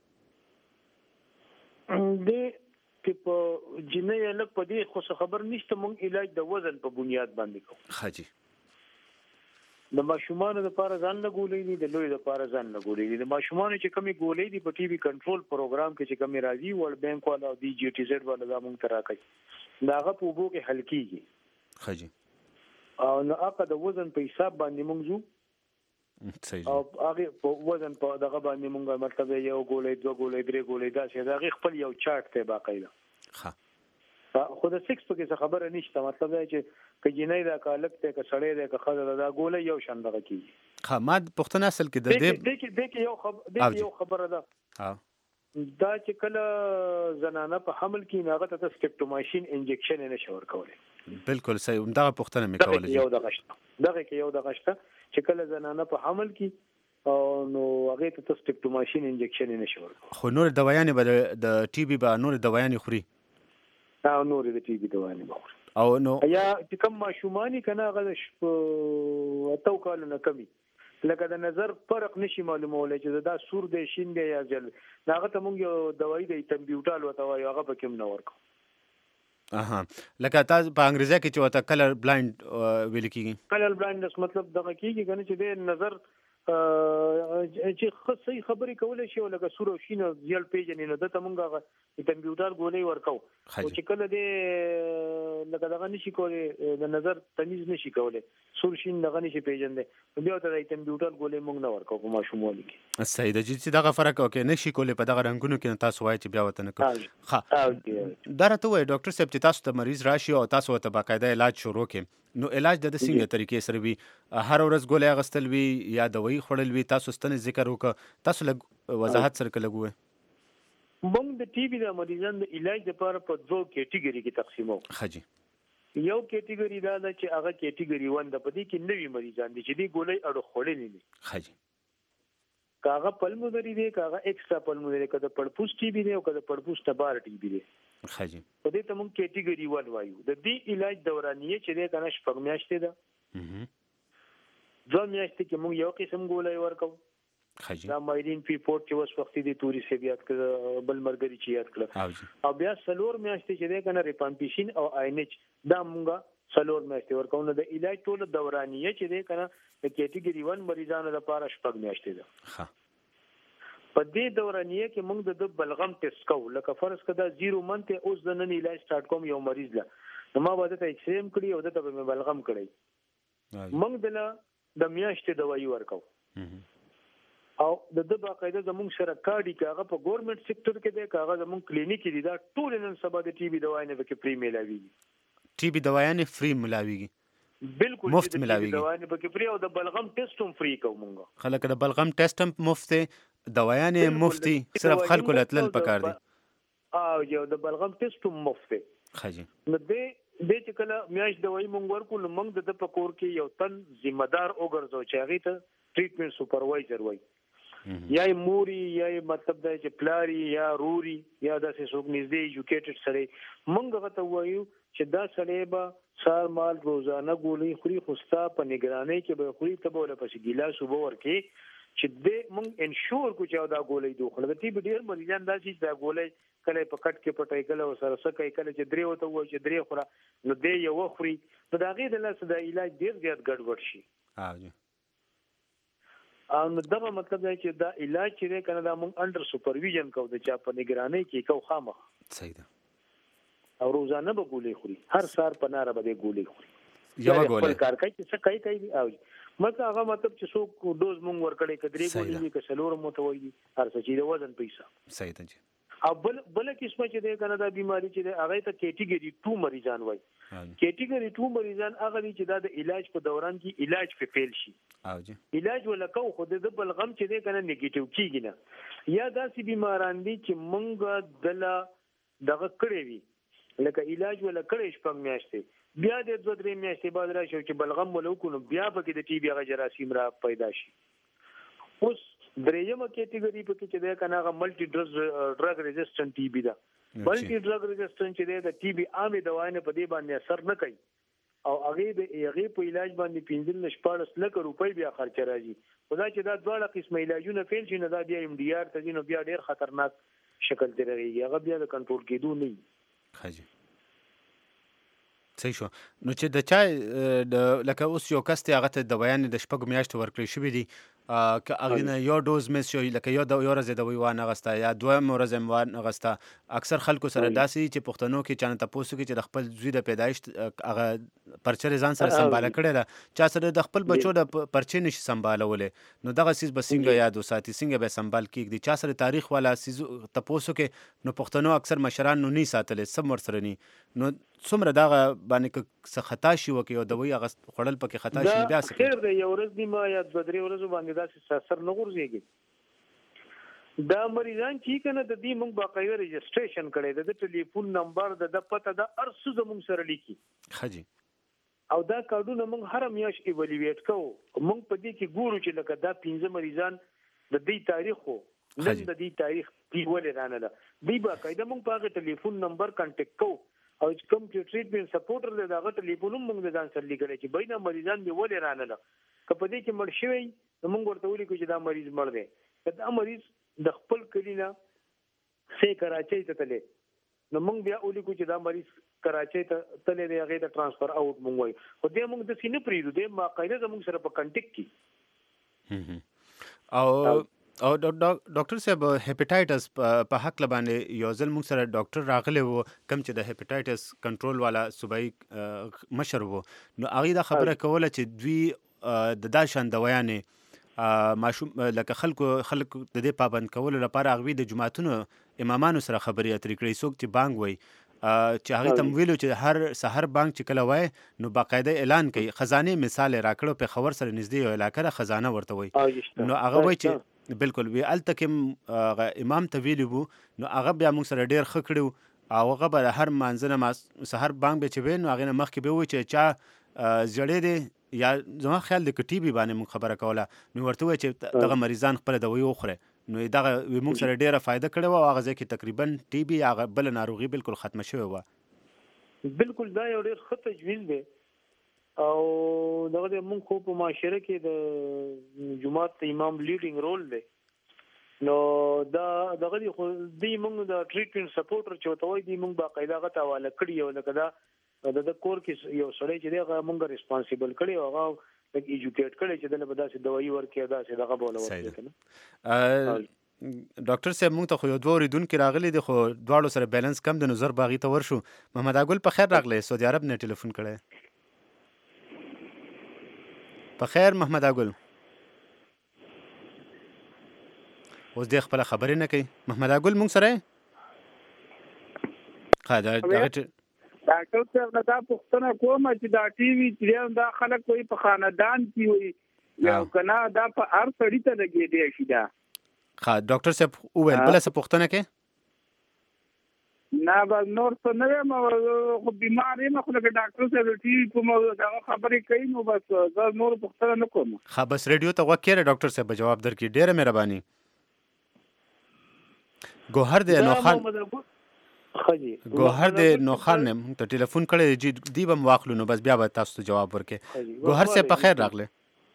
Speaker 3: دې کې په جنۍ الګ په دې خو خبر نشته مونږ علاج د وزن په بنیاد باندې کوو.
Speaker 2: خاجي
Speaker 3: د ماشومانو لپاره ځان نه ګولې دي د لوی لپاره ځان نه ګولې دي. د ماشومانو چې کمی ګولې دي په ټي بي کنټرول پروګرام کې چې کمی راځي ورلد بانک والا او دی جی ټي زد والا دا مونږ ته راکړي دا هغه په اوبو کې حل کېږي.
Speaker 2: خاجي
Speaker 3: او نو هغه د وزن په حساب باندې مونږ ځو او هغه په وزن په دغه باندې مونږه مطلب یو ګولې دوه ګولې درې ګولې دا چې دا خپل یو چارت ته باقاعده ښه خو د سکس په کې خبره نشته. مطلب دا چې که جنۍ دا کالک ته که سړی دی که ښځه دا ګولې یو شان دغه کېږي.
Speaker 2: ښه ما پوښتنه اصل کې د
Speaker 3: دې کې یو خبر یو خبره ده دا چې کله زنانه په حمل کې هغه ته سټیپټومایسین انجکشن نه شي ورکولی.
Speaker 2: بالکل صحیح دغه پوښتنه مې کوله
Speaker 3: یو دغه شته دغه کې یو دغه شته چې کله زنانه په حمل کې نو هغه ته سټیپټومایسین انجکشن نه شي ورکولی.
Speaker 2: خو نور دوايانې به د ټي بي به نور دوايانې خوري
Speaker 3: او نورې د ټي بي دوايانې به
Speaker 2: او نو
Speaker 3: یا چې کوم ماشومان کنه هغه اتو کالونه کمی لکه د نظر فرق نشي معلومولای چې دا سور دی شین دی یا جل هغه ته مونږ یو دوايي د تمبیوټال وته وایو هغه په کوم نه ورکو
Speaker 2: اها لکه تاسو په انګریزي کې چې وته کلر بلایند ویل کیږي
Speaker 3: کلر بلایندنس مطلب دغه کیږي کنه چې د نظر چې خصي خبرې کولای شي لکه سور او شین ځل پیژنې نو د تمونګه د کمپیوټر غولې ورکاو او چې کله د لکه دغه نشي کولای د نظر تمیز نشي کولای سور شین دغه نشي پیژندې بیا ته د کمپیوټر غولې مونږ نه ورکاو په ماشوموالي کې
Speaker 2: صحیح ده چې دغه فرق او کې نشي کولای په دغه رنگونو کې تاسو وایي چې بیا وته نه کوي ها دا راته وایي ډاکټر صاحب چې تاسو ته مریض راشي او تاسو ته باقاعده علاج شروع کړئ نو علاج د څنګه طریقې سره وي هر ورځ ګولې غستل وي یا دوايي خورل وي تاسو ستنه ذکر وکړه تاسو لږ وضاحت سره کولای
Speaker 3: موږ د ټي بي د مریضانو د علاج لپاره په دوه کیټګوري کې تقسیمو
Speaker 2: خجي
Speaker 3: یو کیټګوري دا ده چې هغه کیټګوري ون د پدې کې نوي مریضان دي چې دی ګولې اړه خورلې دي
Speaker 2: خجي
Speaker 3: کاغه پلمونري دی کاغه ایکسترا پلمونري کده پړپوس ټي بي دی او کده پړپوس تبار ټي بي دی
Speaker 2: خجي
Speaker 3: په دې ته موږ کیټګوري ون وایو د دې علاج دورانیه چې دی کنه شپږ میاشتې ده دوه میاشتې کې موږ یو قسم ګولې ورکو
Speaker 2: خجي
Speaker 3: دا مایرین پی پورت چې وس وخت دي توري سی بیات کړه بل مرګري چې یاد کړه او بیا سلور میاشتې چې دی کنه ریپامپیشن او آینچ دا موږ سلور میاشتې ورکو نو د علاج ټول دورانیه چې دی کنه د کیټګوري ون مریضانو لپاره شپږ میاشتې ده
Speaker 2: ها
Speaker 3: په دې دورانیه کې موږ د بلغم ټیسټ کوو لکه فرض کړه زیرو منته اوس د نن علاج سٹارټ کوم یو مریض لا نو ما به ته ایکس ریم کړی او د ته بلغم کړی موږ دل د میاشتې دوايي ورکو او د د باقاعده زموږ سره کارډي کاغه په ګورنمنت سېکټر کې دی کاغه زموږ کلینیک دی دا ټول نن سبا د ټي بي دوايانې به کې فری ملاويږي
Speaker 2: ټي بي دوايانې فری ملاويږي
Speaker 3: بالکل
Speaker 2: مفت ملاويږي
Speaker 3: دوايانې به کې فری او د بلغم ټیسټ هم فری کوو موږ
Speaker 2: خلک د بلغم ټیسټ هم مفت دوايانې مفتي صرف خلکو لتل پکار دي
Speaker 3: او یو د بلغم ټیسټ هم مفت
Speaker 2: خجي
Speaker 3: نو دې د چې کله میاش دوايي مونږ ورکو نو موږ د پکور کې یو تن ذمہ دار وګرځو چې هغه ته ټریټمنټ سپروایزر وای یا موري یا مطلب دا چې پلاری یا روري یا داسې څوک نږدې ایجوکیټډ سره مونږ هغه ته وایو چې دا سړی به سار مال روزانه ګولې خوري خوستا په نگرانۍ کې به خوري ته به پس ګیلاس وبور کې چې دې مونږ انشور کو چې دا ګولې دوه خلک تی به ډیر مریضان داسې دا ګولې کله په کټ کې پټای کله سره سکه کله چې درې وته و چې درې خورا نو دې یو خوري نو دا غي د لاس د علاج ډیر زیات ګډوډ شي
Speaker 2: او
Speaker 3: او نو دا مطلب دی چې دا علاج چې کنه دا مونږ انډر سپرویژن کوو د چا په نگرانۍ کې کو خامخ
Speaker 2: صحیح ده
Speaker 3: او روزانه به ګولې خوري هر سار په ناره به ګولې خوري
Speaker 2: یو ګولې
Speaker 3: کار کوي چې څه کوي کوي او مطلب هغه مطلب چې څوک ډوز مونږ ورکړي کدرې ګولې کې سلور متوي هر څه چې د وزن پیسه
Speaker 2: صحیح ده
Speaker 3: او بل بل قسمه چې د کنه دا بیماری چې هغه ته کیټګوري ټو مریضان وای کیټګوري ټو مریضان هغه چې دا د علاج په دوران کې علاج په فیل شي
Speaker 2: او جی
Speaker 3: علاج ولکو خو د بلغم چې د کنه نیگیټیو کیږي نه یا داسې بیماران دي چې مونږ دلا دغه کړی وي لکه علاج ولا کړی شپږ میاشتې بیا د دوه درې میاشتې بعد راشي چې بلغم ولکو نو بیا پکې د ټي بي هغه جراثیم را پیدا شي اوس درېیمه کیټګوري په کې چې دا کنه هغه ملټي ډرګ ریزिस्टنت ټي بي دا ملټي ډرګ ریزिस्टنت چې دا ټي بي عامه دوايانه په دې باندې اثر نه کوي او هغه د هغه په علاج باندې پنځل نشپارس لک روپۍ بیا خرچ راځي خدا چې دا دواړه قسمه علاجونه فیل شي نه دا بیا ام ډي ار ته نو بیا ډیر خطرناک شکل درېږي هغه بیا د کنټرول کېدو نه
Speaker 2: خاجي صحیح شو نو چې د چا لکه اوس یو کس ته هغه ته د بیان د شپږ میاشتې ورکړی شوی دی که هغه نه یو ډوز مس شو لکه یو د یو ورځ د ویوان غستا یا دوه ورځ وان غستا اکثر خلکو سره داسي چې پښتنو کې چانه تاسو کې چې د خپل زوی د پیدایش هغه پرچې ځان سره سمباله کړی دا چا سره د خپل بچو د پرچې نشي سمبالولې نو دغه سیس بسنګ یاد وساتي څنګه به سمبال کیږي چا سره تاریخ والا سیس تاسو کې نو پښتنو اکثر مشران نو نه ساتلې سم ور سره ني نو څومره دغه باندې څه خطا شي وکي او دوی هغه خړل پکې خطا شي بیا څه
Speaker 3: خیر دی یو ورځ دی ما یا د درې ورځې باندې داسې اثر نه غورځيږي دا مریضان چې کنه د دې موږ باقاعده ريجستریشن کړی د ټلیفون نمبر د پته د ارسو زموږ سره لیکي
Speaker 2: خجي
Speaker 3: او دا کارډونه موږ هر میاش ایوالویټ کوو موږ په دې کې ګورو چې لکه دا پنځه مریضان د دې تاریخ خو نن د دې تاریخ دی ولې رانه ده دی باقاعده موږ په هغه ټلیفون نمبر کانټیکټ کوو او کوم چې ټریټمنټ سپورټر دی دا غټ لیپونم موږ د ځان سره لیکل چې بینه مریضان دی ولې رانه کپه دې کې مړ شوی نو موږ ورته ولیکو چې دا مریض مړ دی دا مریض د خپل کلینا سه کراچۍ ته تللی نو موږ بیا ولیکو چې دا مریض کراچۍ ته تللی دی هغه ته ټرانسفر اوټ موږ وایو خو دې موږ د سینې پریدو دې باقاعده زموږ سره په کنټیکټ کې
Speaker 2: او او ډاکټر صاحب هپیټایټس په حق لبانې یو ځل موږ سره ډاکټر راغلی وو کم چې د هپیټایټس کنټرول والا صوبایي مشر وو نو هغه دا خبره کوله چې دوی د دا شان دوايانې ماشوم لکه خلکو خلکو د دې پابند کولو لپاره هغوی د جماعتونو امامانو سره خبرې اترې کړې څوک چې بانګ وایي چې هغې ته ویلو چې هر سحر بانک چې کله وای نو باقاعده اعلان کوي خزانې مثال راکړو په خبر سره نږدې یو علاقه ده خزانه ورته وای نو هغه وای چې بالکل وی الته کې امام ته ویلی وو نو هغه بیا موږ سره ډېر ښه کړي او هغه به هر مانځنه سحر بانک به چې وی نو هغې نه مخکې به وایي چې چا زړې دی یا زما خیال د ټي بي باندې موږ خبره کوله نو ورته وایي چې دغه مریضان خپله دوایي وخوره نو دغه موږ سره ډېره فایده کړې وه او هغه ځای کې تقریبا ټي بي هغه بله ناروغي بالکل ختمه شوې وه
Speaker 3: بالکل دا یو ډېر ښه تجویز دی او دغه د موږ خو په معاشره کې د جماعت د امام لیډینګ رول دی نو دا دغه دی خو دی موږ د ټریټمنټ سپورټر چې ورته وایي دی موږ باقاعده هغه ته حواله کړي او لکه دا د کور کې یو سړی چې دی هغه موږ ریسپانسیبل کړي او هغه لکه ایجوکیټ کړي چې دله به داسې دوایي ورکړي داسې دغه به ونه ورکړي که
Speaker 2: نه ډاکټر صاحب موږ ته خو یو دوه اورېدونکي راغلي دي خو دواړو سره بیلنس کم دی نو زر به هغې ته ورشو محمد اګل په خیر راغلی سعودي عرب نه ټلیفون کړی په خیر محمد اګل اوس دی خپله خبرې نه کوي محمد اګل موږ سره یې
Speaker 8: ډاکټر صاحب دا پوښتنه کومه چې دا ټي وي چې دا خلک وایي په خاندان کې وي یا که نه دا په هر سړي ته لګېدی شي دا
Speaker 2: ښه ډاکټر صاحب وویل بله څه پوښتنه کوې
Speaker 8: نه بس نور څه نه یم خو بیمار یم خو لکه ډاکټر صاحب د ټي وي کوم هغه خبرې کوي نو بس زه نور پوښتنه نه کوم
Speaker 2: ښه بس ریډیو ته غوږ کېږده ډاکټر صاحب به جواب درکړي ډېره مهرباني ګوهر دی نوخان ګوهر دی نوخان نه موږ ته ټلیفون کړی دی دی به م واخلو نو بس بیا به تاسو ته جواب ورکړي ګوهر صاحب په خیر راغلی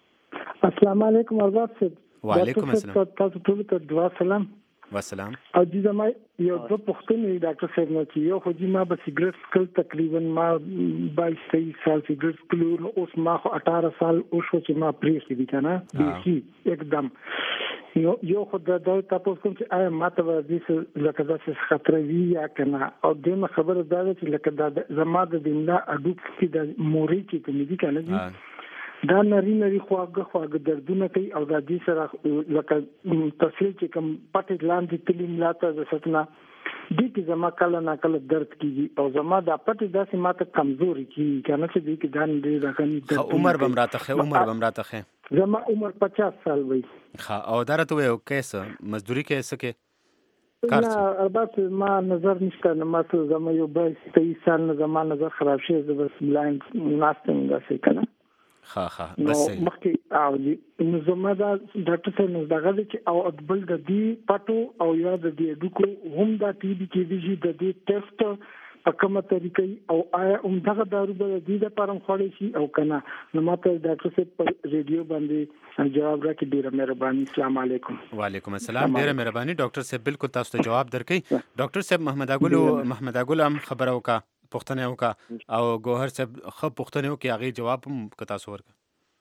Speaker 9: السلام علیکم ارباب صاحب
Speaker 2: وعلیکم السلام
Speaker 9: تاسو ټولو ته دعا سلام
Speaker 2: وسلام
Speaker 9: او جی زما یو دوه پوښتنې ډاکټر صاحب نه چې یو خو جی ما به سیګریټ څکل تقریبا ما بایس تیئیس سال سیګریټ څکلو اوس ما خو اٹھارہ سال وشو چې ما پرېښي دي که نه بیخي एकदम یو یو خو د دا تاسو کوم چې آیا ماته ورځي لکه داسې خطروي یا که نه او دویمه خبره دا ده چې لکه دا زما د دملا اډوک کې د مورۍ چې کومې دي که نه دي دا نری نری خواږه خواږه دردونه کوي او دا دې سره لکه تفصیل چې کوم پټې لاندې تلي ملا ته د سټنه دې کې زما کله نه کله درد کېږي او زما دا پټې داسې ماته کمزوري کېږي که نه چې دې کې دا دې راغلي
Speaker 2: عمر به م راته ښه عمر به م راته ښه
Speaker 9: زما عمر پچاس سال وي
Speaker 2: ښه او دا راته ووایه کې څه مزدوري کې څه کې
Speaker 9: نه البته ما نظر نشته نه ما څه زما یو بایس تیئیس سال نه زما نظر خراب شوی زه بس بلایند ناست یم داسې که نه
Speaker 2: ښه ښه بس صحیح
Speaker 9: مخکې او نو زما دا ډاکټر صاحب نو دغه دی چې او بل د دې پټو او یا د دې هډوکو هم دا ټي بي کېدی شي د دې ټیسټ په کومه طریقې او آیا همدغه دارو به د دې دپاره هم خوړی شي او که نه نو ما ته ډاکټر صاحب په ریډیو باندې جواب راکړي ډېره مهرباني السلام علیکم
Speaker 2: وعلیکم السلام ډېره مهرباني ډاکټر صاحب بالکل تاسو ته جواب درکوي ډاکټر صاحب محمد اګل محمد اګل هم خبره وکړه پوښتنه وکړه او ګوهر صاحب ښه پوښتنې وکړې هغې جواب هم که تاسو ورکړه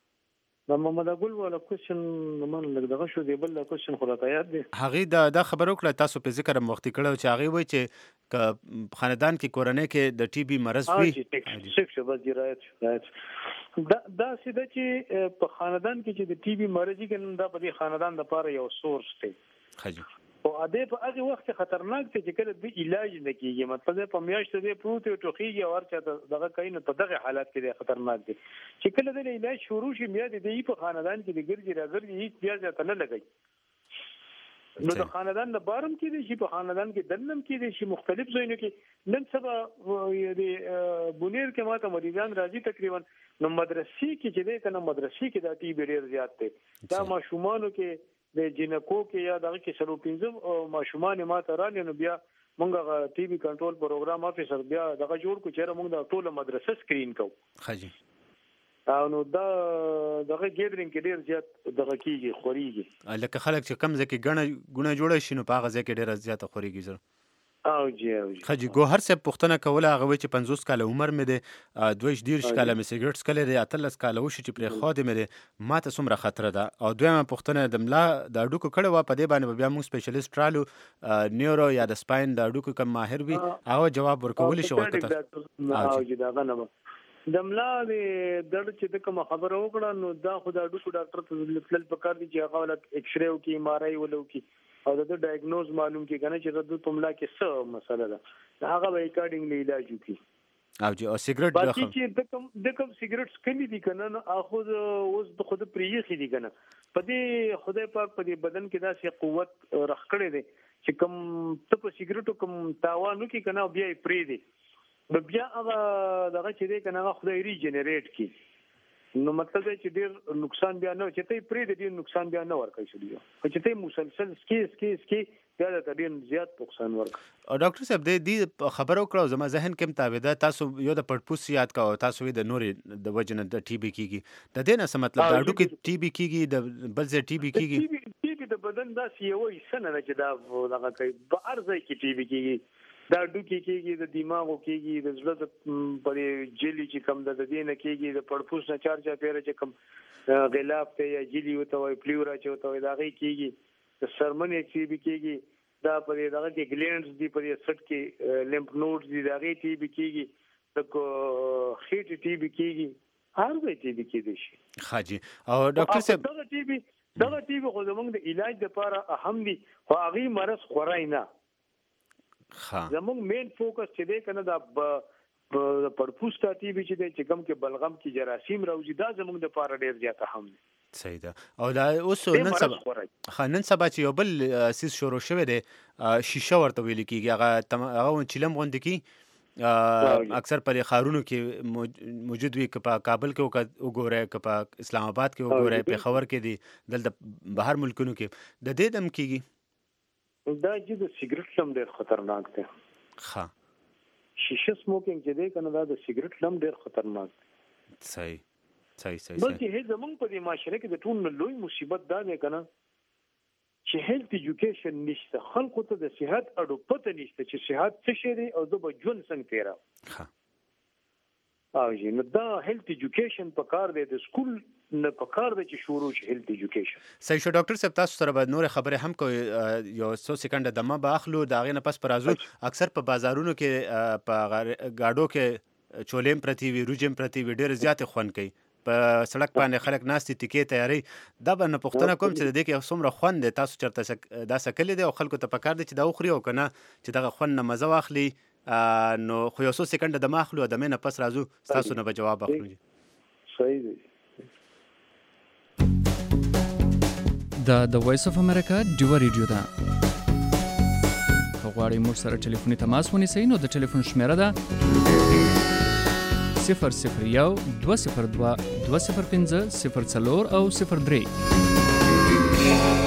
Speaker 3: د محمد اګل والا کوشن من لږ دغه شو دی بل کوشن خو راته یاد دی
Speaker 2: هغې دا دا خبره وکړه تاسو په ذکر هم وختي کړی چې هغې وایي چې که خاندان کې کورنۍ کې د ټي بي مرض وي
Speaker 3: ټیک شو بس رایت رایت دا داسې ده چې په خاندان کې چې د ټي بي مرض وي که دا په دې خاندان دپاره یو سورس دی
Speaker 2: ښه جي
Speaker 3: او ادې په هغه وخت کې خطرناک دی چې کله د علاج نه کیږي مطلب په میاشت دی پروت او ټوخیږي او ورچا دغه کین په دغه حالت کې دی خطرناک دی چې کله د علاج شروع شي بیا د دې په خاندان کې د ګرځي راځي هیڅ بیا ځته نه لګي نو د خاندان د بارم کې دی چې په خاندان کې دنم کې دی چې مختلف ځایونو کې نن سبا د بونیر کې ماته مریضان راځي تقریبا نو مدرسې کې چې دی کنه مدرسې کې د ټي بي ډیر زیات دی دا ماشومانو کې د جنکو کې یا دغه کې سلو پنځم او ماشومان ماته رانه نو بیا مونږه ټي بي کنټرول پروګرام افیسر بیا دغه جوړ کو چې موږ د ټوله مدرسه سکرین کو
Speaker 2: خاجي
Speaker 3: او نو دا دغه ګیدرینګ کې ډیر زیات دغه کیږي خوريږي
Speaker 2: لکه خلک چې کم ځکه غنه ګونه جوړ شي نو په هغه ځکه ډیر زیات خوريږي زر
Speaker 3: او جی او جی
Speaker 2: خاجي ګوهر صاحب پښتنه کوله هغه چې پنځوس کاله عمر مې دی دویش ډیر کاله مې سیګریټ سکلې دی اتلس کاله وشي چې پر خو دې مې دی ماته څومره خطر ده او دویمه پښتنه د ملا د اډوکو کړه وا په دې باندې بیا موږ سپیشلیست رالو نیورو یا د سپاین د اډوکو کم ماهر وي هغه جواب ورکول شي ورته
Speaker 3: او جی دا غنمه د ملا د درد چې د کوم خبره وکړه نو دا خو د اډوکو ډاکټر ته تلل پکار دي چې هغه ولک ایکس ری او کی ایم آر آی ولو کی او د ډایګنوز معلوم کی کنه چې د پملا کې څه مسله ده هغه به اکارډینګلی علاج وکړي
Speaker 2: او چې او سیګریټ
Speaker 3: باقي چې د کوم د کوم سیګریټ کمی دي کنه نو اخو اوس د خود پریخي دي کنه په دې خدای پاک په دې بدن کې داسې قوت رخ کړی دی چې کوم ته په سیګریټو کوم تاوان وکړي کنه بیا یې پری دي نو بیا هغه دغه چې دی کنه هغه خدای ریجنریټ کی نو مطلب دی چې ډیر نقصان بیا نه چې ته پری دی نقصان بیا نه ورکړي شو دی چې ته مسلسل سکی سکی سکی بیا د ډیر زیات نقصان ورکړي
Speaker 2: او ډاکټر صاحب دې خبرو کړو زما ذهن کې متابعده تاسو یو د پړپوس یاد کا او تاسو د نورې د وجنه د ټي بي کیږي د دې نه څه مطلب دا ډو کې ټي بي کیږي د بل ځای ټي بي کیږي
Speaker 3: ټي بي د بدن داسې یو حصہ نه چې دا دغه کوي په ارزه کې ټي بي کیږي دا ډوکی کېږي د دماغو کېږي د زړه د پرې جلی چې کم د دې نه کېږي د پړپوس نه چار چا پیره چې کم غلاف ته یا جلی وته وي پلیورا چې وته وي دا غي کېږي د سرمن چې بي کېږي دا پرې دغه کې ګلینډز دی پرې سټ کې لیمف نوډز دی دا غي ټي بي کېږي د خېټ ټي بي کېږي هر ځای ټي بي کېږي شي
Speaker 2: حاجی او ډاکټر صاحب
Speaker 3: دا ټي بي دا ټي بي خو زمونږ د علاج لپاره اهم دي خو هغه مرض خورای نه زموږ مین فوکس چې دی کنه دا په پړپوس ته ټي بي چې دی چې کم کې بلغم کې جراثیم راوځي دا زموږ د لپاره ډیر زیات اهم دي
Speaker 2: صحیح ده او دا اوس نن سبا خنن سبا چې یو بل سیس شروع شوه دی شیشه ورته ویل کیږي هغه هغه چلم غوند کی اکثر پر خارونو کې موجود وي په کابل کې وګورئ که په اسلام آباد کې وګورئ په خبر کې دي دلته بهر ملکونو کې د دې دم کیږي
Speaker 3: دا چې د سیګریټ لم ډیر خطرناک دی
Speaker 2: ها
Speaker 3: شیشه سموکینګ چې دی کنه دا د سیګریټ لم ډیر خطرناک دی
Speaker 2: صحیح صحیح صحیح
Speaker 3: بلکې هیڅ زمونږ په دې معاشره کې د ټول لوی مصیبت دا دی کنه چې هیلث ایجوکیشن نشته خلکو ته د صحت اډو پته نشته چې صحت څه شی دی او د بجون څنګه تیرا
Speaker 2: ها
Speaker 3: او جی نو دا هیلث ایجوکیشن په کار دی د سکول نه په کار دی چې شروع شي هیلث ایجوکیشن
Speaker 2: صحیح شو ډاکټر صاحب تاسو سره به نور خبره هم کوي یو څو سکند دمه به اخلو دا غینه پس پرازو اکثر په بازارونو کې په گاډو کې چولیم پرتی وی روجم پرتی وی ډیر زیات خون کوي په سړک باندې خلک ناستي ټیکې تیاری دا به نه پښتنه کوم چې د دې کې څومره خوند دی تاسو چرته دا سکلې دی او خلکو ته پکار دی چې دا خوري او کنه چې دغه خوند نه مزه واخلي نو خو یو څو سکند د ماخلو د مینه پس رازو تاسو نه به جواب اخلو
Speaker 3: صحیح دی
Speaker 10: دا د وایس اف امریکا ډیو ریډیو ده غواړئ موږ سره ټلیفوني تماس ونیسئ نو د ټلیفون شمیره ده صفر صفر یو دوه صفر دوه دوه صفر پنځه صفر څلور او صفر درې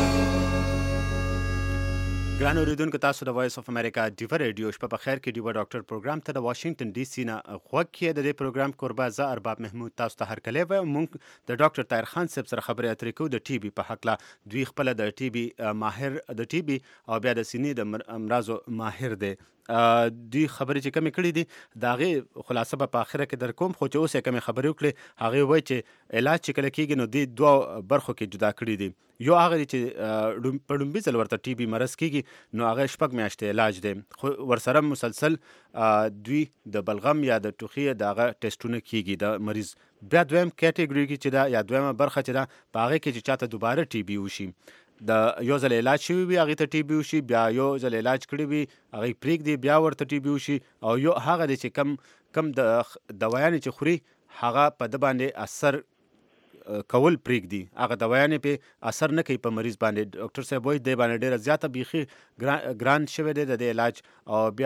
Speaker 2: ګران اوریدونکو تاسو د وایس اف امریکا ډیو ریډیو شپه په خیر کې ډیو ډاکټر پروګرام ته د واشنگټن ډي سي نه غوږ کې د دې پروګرام قربا زه ارباب محمود تاسو ته هر کله و مونږ د ډاکټر طاهر خان صاحب سره خبرې اترې کوو د ټي بي په حق لا دوی خپل د ټي بي ماهر د ټي بي او بیا د سینې د امراضو ماهر دی دوی خبرې چې کمی کړې دي دا غي خلاصه په اخره کې در کوم خو چې اوسه کمی خبرې وکړي هغه وایي چې علاج چې کله کېږي نو د دوه برخو کې جدا کړی دي یو هغه چې په لومبي ځل ورته ټي بي مرض کېږي نو هغه شپږ میاشتې علاج دی خو ورسره مسلسل دوی د بلغم یا د ټوخي دغه ټیسټونه کېږي د مریض بیا دویم کیټګوري کې چې دا یا دویمه برخه چې دا په هغه کې چې چاته دوباره ټي بي وشي د یو ځل علاج شوی وي هغه ته ټي بي وشي بیا یو ځل علاج کړی وي هغه پریک دی بیا ورته ټي بي وشي او یو هغه دی چې کم کم د دوايانې چې خوري هغه په د باندې اثر کول پریک دی هغه دوايانې په اثر نه کوي په مریض باندې ډاکټر صاحب وایي د باندې ډیره زیاته بيخي ګران شوی دی د علاج او بیا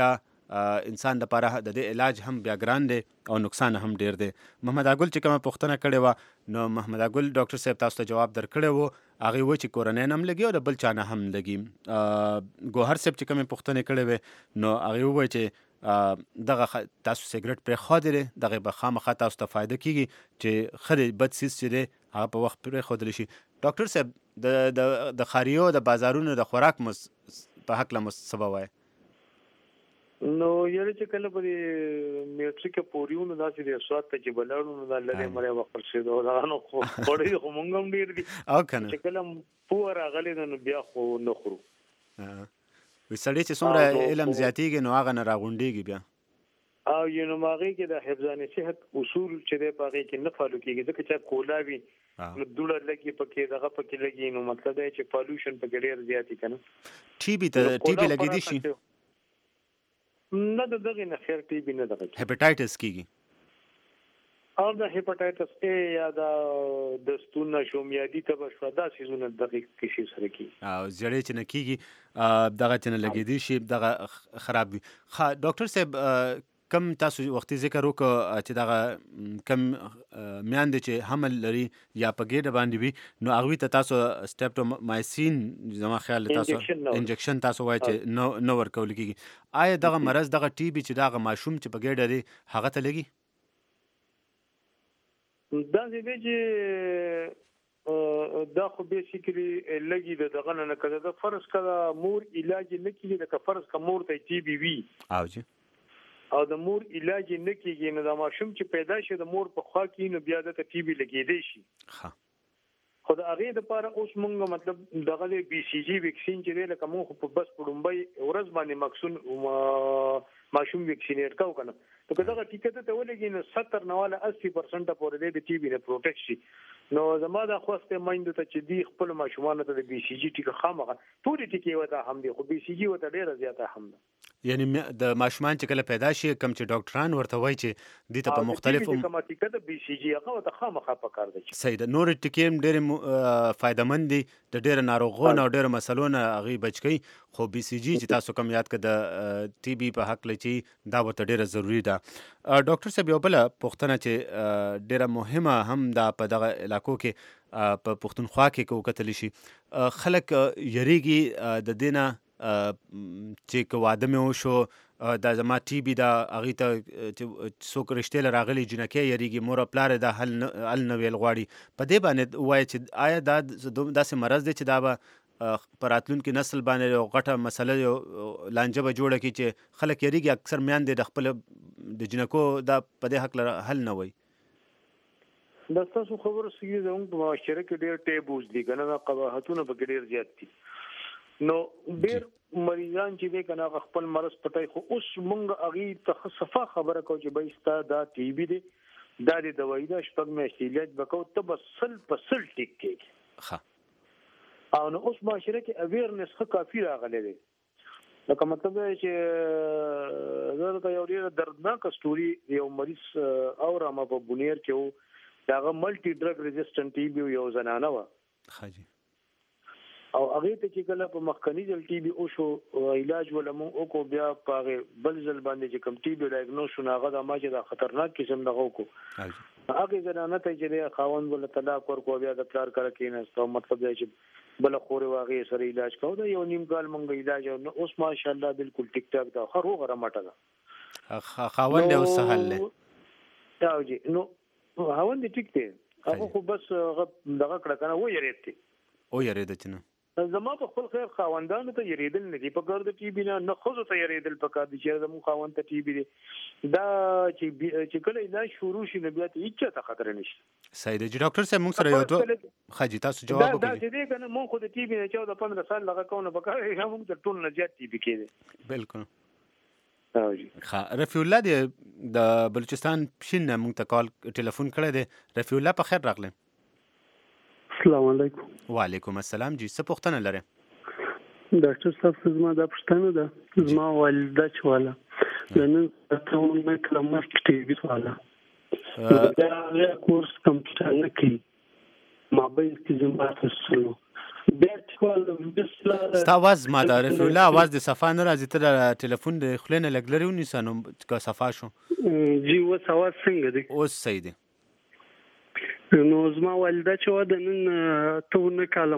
Speaker 2: انسان لپاره د دې علاج هم بیا ګران دی او نقصان هم ډیر دی. محمد اګل چې کومه پوښتنه کړې وه نو محمد اګل ډاکټر صاحب تاسو ته جواب درکړی و. هغې و چې کورنۍ نه هم لګي او د بل چا نه هم لګي. ګوهر صاحب چې کومې پوښتنې کړې وې نو هغې وویل چې دغه تاسو سګرټ پرېښودلی دی دغې به خامخا تاسو ته فایده کېږي چې ښه دی بد څیز چې دی هغه په وخت پرېښودلی شي. ډاکټر صاحب د د خاریو د بازارونو د خوراک مس په هکله مو څه به وایئ؟
Speaker 3: نو یاره چې کله په دې میټریک پوریونو داسې د سواد ته چې بلاړو نو دا لري مړی وخت شي دا نو خو وړي خو مونږ هم ډیر دي
Speaker 2: او کنه
Speaker 3: چې کله پور راغلی نو بیا خو نه خورو.
Speaker 2: وي سړی چې څومره علم زیاتیږي نو هغه نه راغونډیږي بیا.
Speaker 3: او یو نو ماغې کې د حفظان صحت اصول چې دی پاغې کې نه فالو کیږي ځکه چې کولا وي نو دوړه لګي پکې دغه پکې لګي نو مطلب دی چې پالوشن پکې ډیر زیاتی کنه.
Speaker 2: ټي بي ته ټي بي لګې دي شي
Speaker 3: نه د دغه نه خیر ټي بي نه دغه
Speaker 2: هپاټایټس کیږي
Speaker 3: او د هپاټایټس اے یا د ستونه شومیادي ته شو دا سيزونه دغه کیسې سره کی
Speaker 2: او زړې چې نه کیږي دغه چې نه لګې دي شي دغه خراب وي. ډاکټر صاحب کم تاسو وختي ذکر وکړه چې دغه کم میاندې چې حمل لري یا په ګېډه باندې وي نو هغوی ته تاسو سټیپټومایسین زما خیال تاسو انجکشن تاسو وایي چې نو نه ورکول کېږي. آیا دغه مرض دغه ټي بي چې دغه ماشوم چې په ګېډه دی هغه ته لګي؟
Speaker 3: دا دې چې دا خو بیسیکلی لګي د دغه نه کده د فرض کړه مور علاج نه کیږي د فرض ک مور ته ټي بي وي
Speaker 2: او جی
Speaker 3: او د مور علاج نه کیږي نو د ماشوم چې پیدا شي د مور په خوا کې نو بیا د ټي بي لګېدې شي.
Speaker 2: ها
Speaker 3: خو د هغې دپاره اوس مونږ مطلب دغه د بي سي جي ویکسین چې دی لکه مونږ په بس په لومبۍ ورځ باندې مکسون ماشوم ویکسینیټ کوو که نه نو که دغه ټیکه ته ولګي نو ستر نه واله اسی پرسنټه پورې دی د ټي بي نه پروټیکټ شي. نو زما دا خوست میندو ته چې دی خپل ماشومانو ته د بي سي جي ټیکه خامخا ټولې ټیکې ورته هم دي خو بي سي جي ورته ډېره زیاته هم ده.
Speaker 2: یعنی د ماشومان چې کله پیدا شي کم چې ډاکټران ورته وایي چې دې ته په مختلفو
Speaker 3: کومه ټیکه د بي سي جي هغه ورته خامخا پکار ده.
Speaker 2: صحیح ده. نورې ټیکې هم ډېرې فایدهمند دي د ډېرو ناروغیو او ډېرو مسلو نه هغې بچ کوي خو بي سي جي چې تاسو کوم یاد کړه د ټي بي په هکله چې دا ورته ډېره ضروري ده. ډاکټر صاحب یو بله پوښتنه چې ډېره مهمه هم ده په دغه علاقو کې په پښتونخوا کې که وکتلی شي خلک یریږي د دې نه چې که واده مې وشو دا زما ټي بي ده هغې ته چې څوک رشتې له راغلي جنکۍ یریږي مور او پلار دا حل نه ویل غواړي. په دې باندې ووایه چې آیا دا داسې مرض دی چې دا به په راتلونکي نسل باندې یو غټه مسله یو لانجه به جوړه کړي چې خلک یریږي اکثر میندې د خپل د جنکو دا په دې هکله حل نه وایي؟
Speaker 3: دا ستاسو خبرو سږي زموږ په معاشره کې ډېر ټیبوز دي که نه دا قباحتونه پکې ډېر زیات دي. نو ډېر مریضان چې دی که نه هغه خپل مرض پټوي خو اوس مونږ هغې ته صفا خبره کوو چې بهی ستا دا ټي بي دی دا د دوایي ده شپږ میاشتې علاج به کوو ته به سل په سل ټیک کېږي. او نو اوس معاشره کې اویرنس ښه کافي راغلی دی. لکه مطلب دی چې زه درته یو ډېره دردناکه سټوري یو مریض اورم په بونیر کې و دا هغه ملټي ډرګ ریزسټنټ ټي بي یو زنانه وه او هغې ته چې کله په مخکني ځل ټي بي وشو علاج وله مونږ وکړو بیا په هغې بل ځل باندې چې کوم ټي بي ډایګنوز شو نو هغه دا ما چې دا خطرناک قسم دغه وکړو هغې زنانه ته چې دی خاوند وله طلاق ورکړو بیا د پلار کره کېناست او مطلب دی چې بله خورې و هغې سره علاج کوو دا یو نیم کال مونږ علاج نو اوس ماشاءالله بالکل ټیک ټاک ده ښه روغه رمټه
Speaker 2: ده. خاوند یې اوس څه حل دی؟
Speaker 3: او جی نو خاوند یې ټیک دی هغه خو بس هغه دغه کړه که نه ویرېد دی
Speaker 2: ویرېده چې نه
Speaker 3: زما په خپل خیر خاوندانو ته یریدل نه دي په کار د ټي بي نه نه ښځو ته یریدل پکار دي چې زموږ خاوند ته ټي بي دی دا چې کله علاج شروع شي نو بیا ته هېچا ته خطر نشته.
Speaker 2: صحیح دی. ډاکټر صاحب موږ سره یو دوه ښه جي تاسو جواب وکړئ.
Speaker 3: دا چې دی که نه مونږ خو د ټي بي نه چوده پندره سال دغه کوو نو پکار دی موږ تر ټولو نه زیات ټي بي کېدی.
Speaker 2: بلکل.
Speaker 3: ښه
Speaker 2: رفیع الله دی د بلوچستان پښین نه موږ ته کال ټلیفون کړی دی. رفیع الله په خیر راغلی.
Speaker 11: السلام علیکم.
Speaker 2: وعلیکم السلام جی څه پوښتنه لرئ؟
Speaker 11: ډاکټر صاحب زما دا پوښتنه ده زما والده چې واله د نن ساعته نه کله مخکې ټي بي واله دا کورس کمپیوټر نه کوي مابین کې زما ته سلو بیا چې
Speaker 2: ستا اواز ما د رفیع الله اواز د صفا نه راځي، ته د ټلیفون د خولې نه لږ لرې ونیسه نو که صفا شو.
Speaker 11: جی اوس اواز څنګه دی؟
Speaker 2: اوس صحیح دی.
Speaker 11: نو زما والده چې وه د نن ته اووه کاله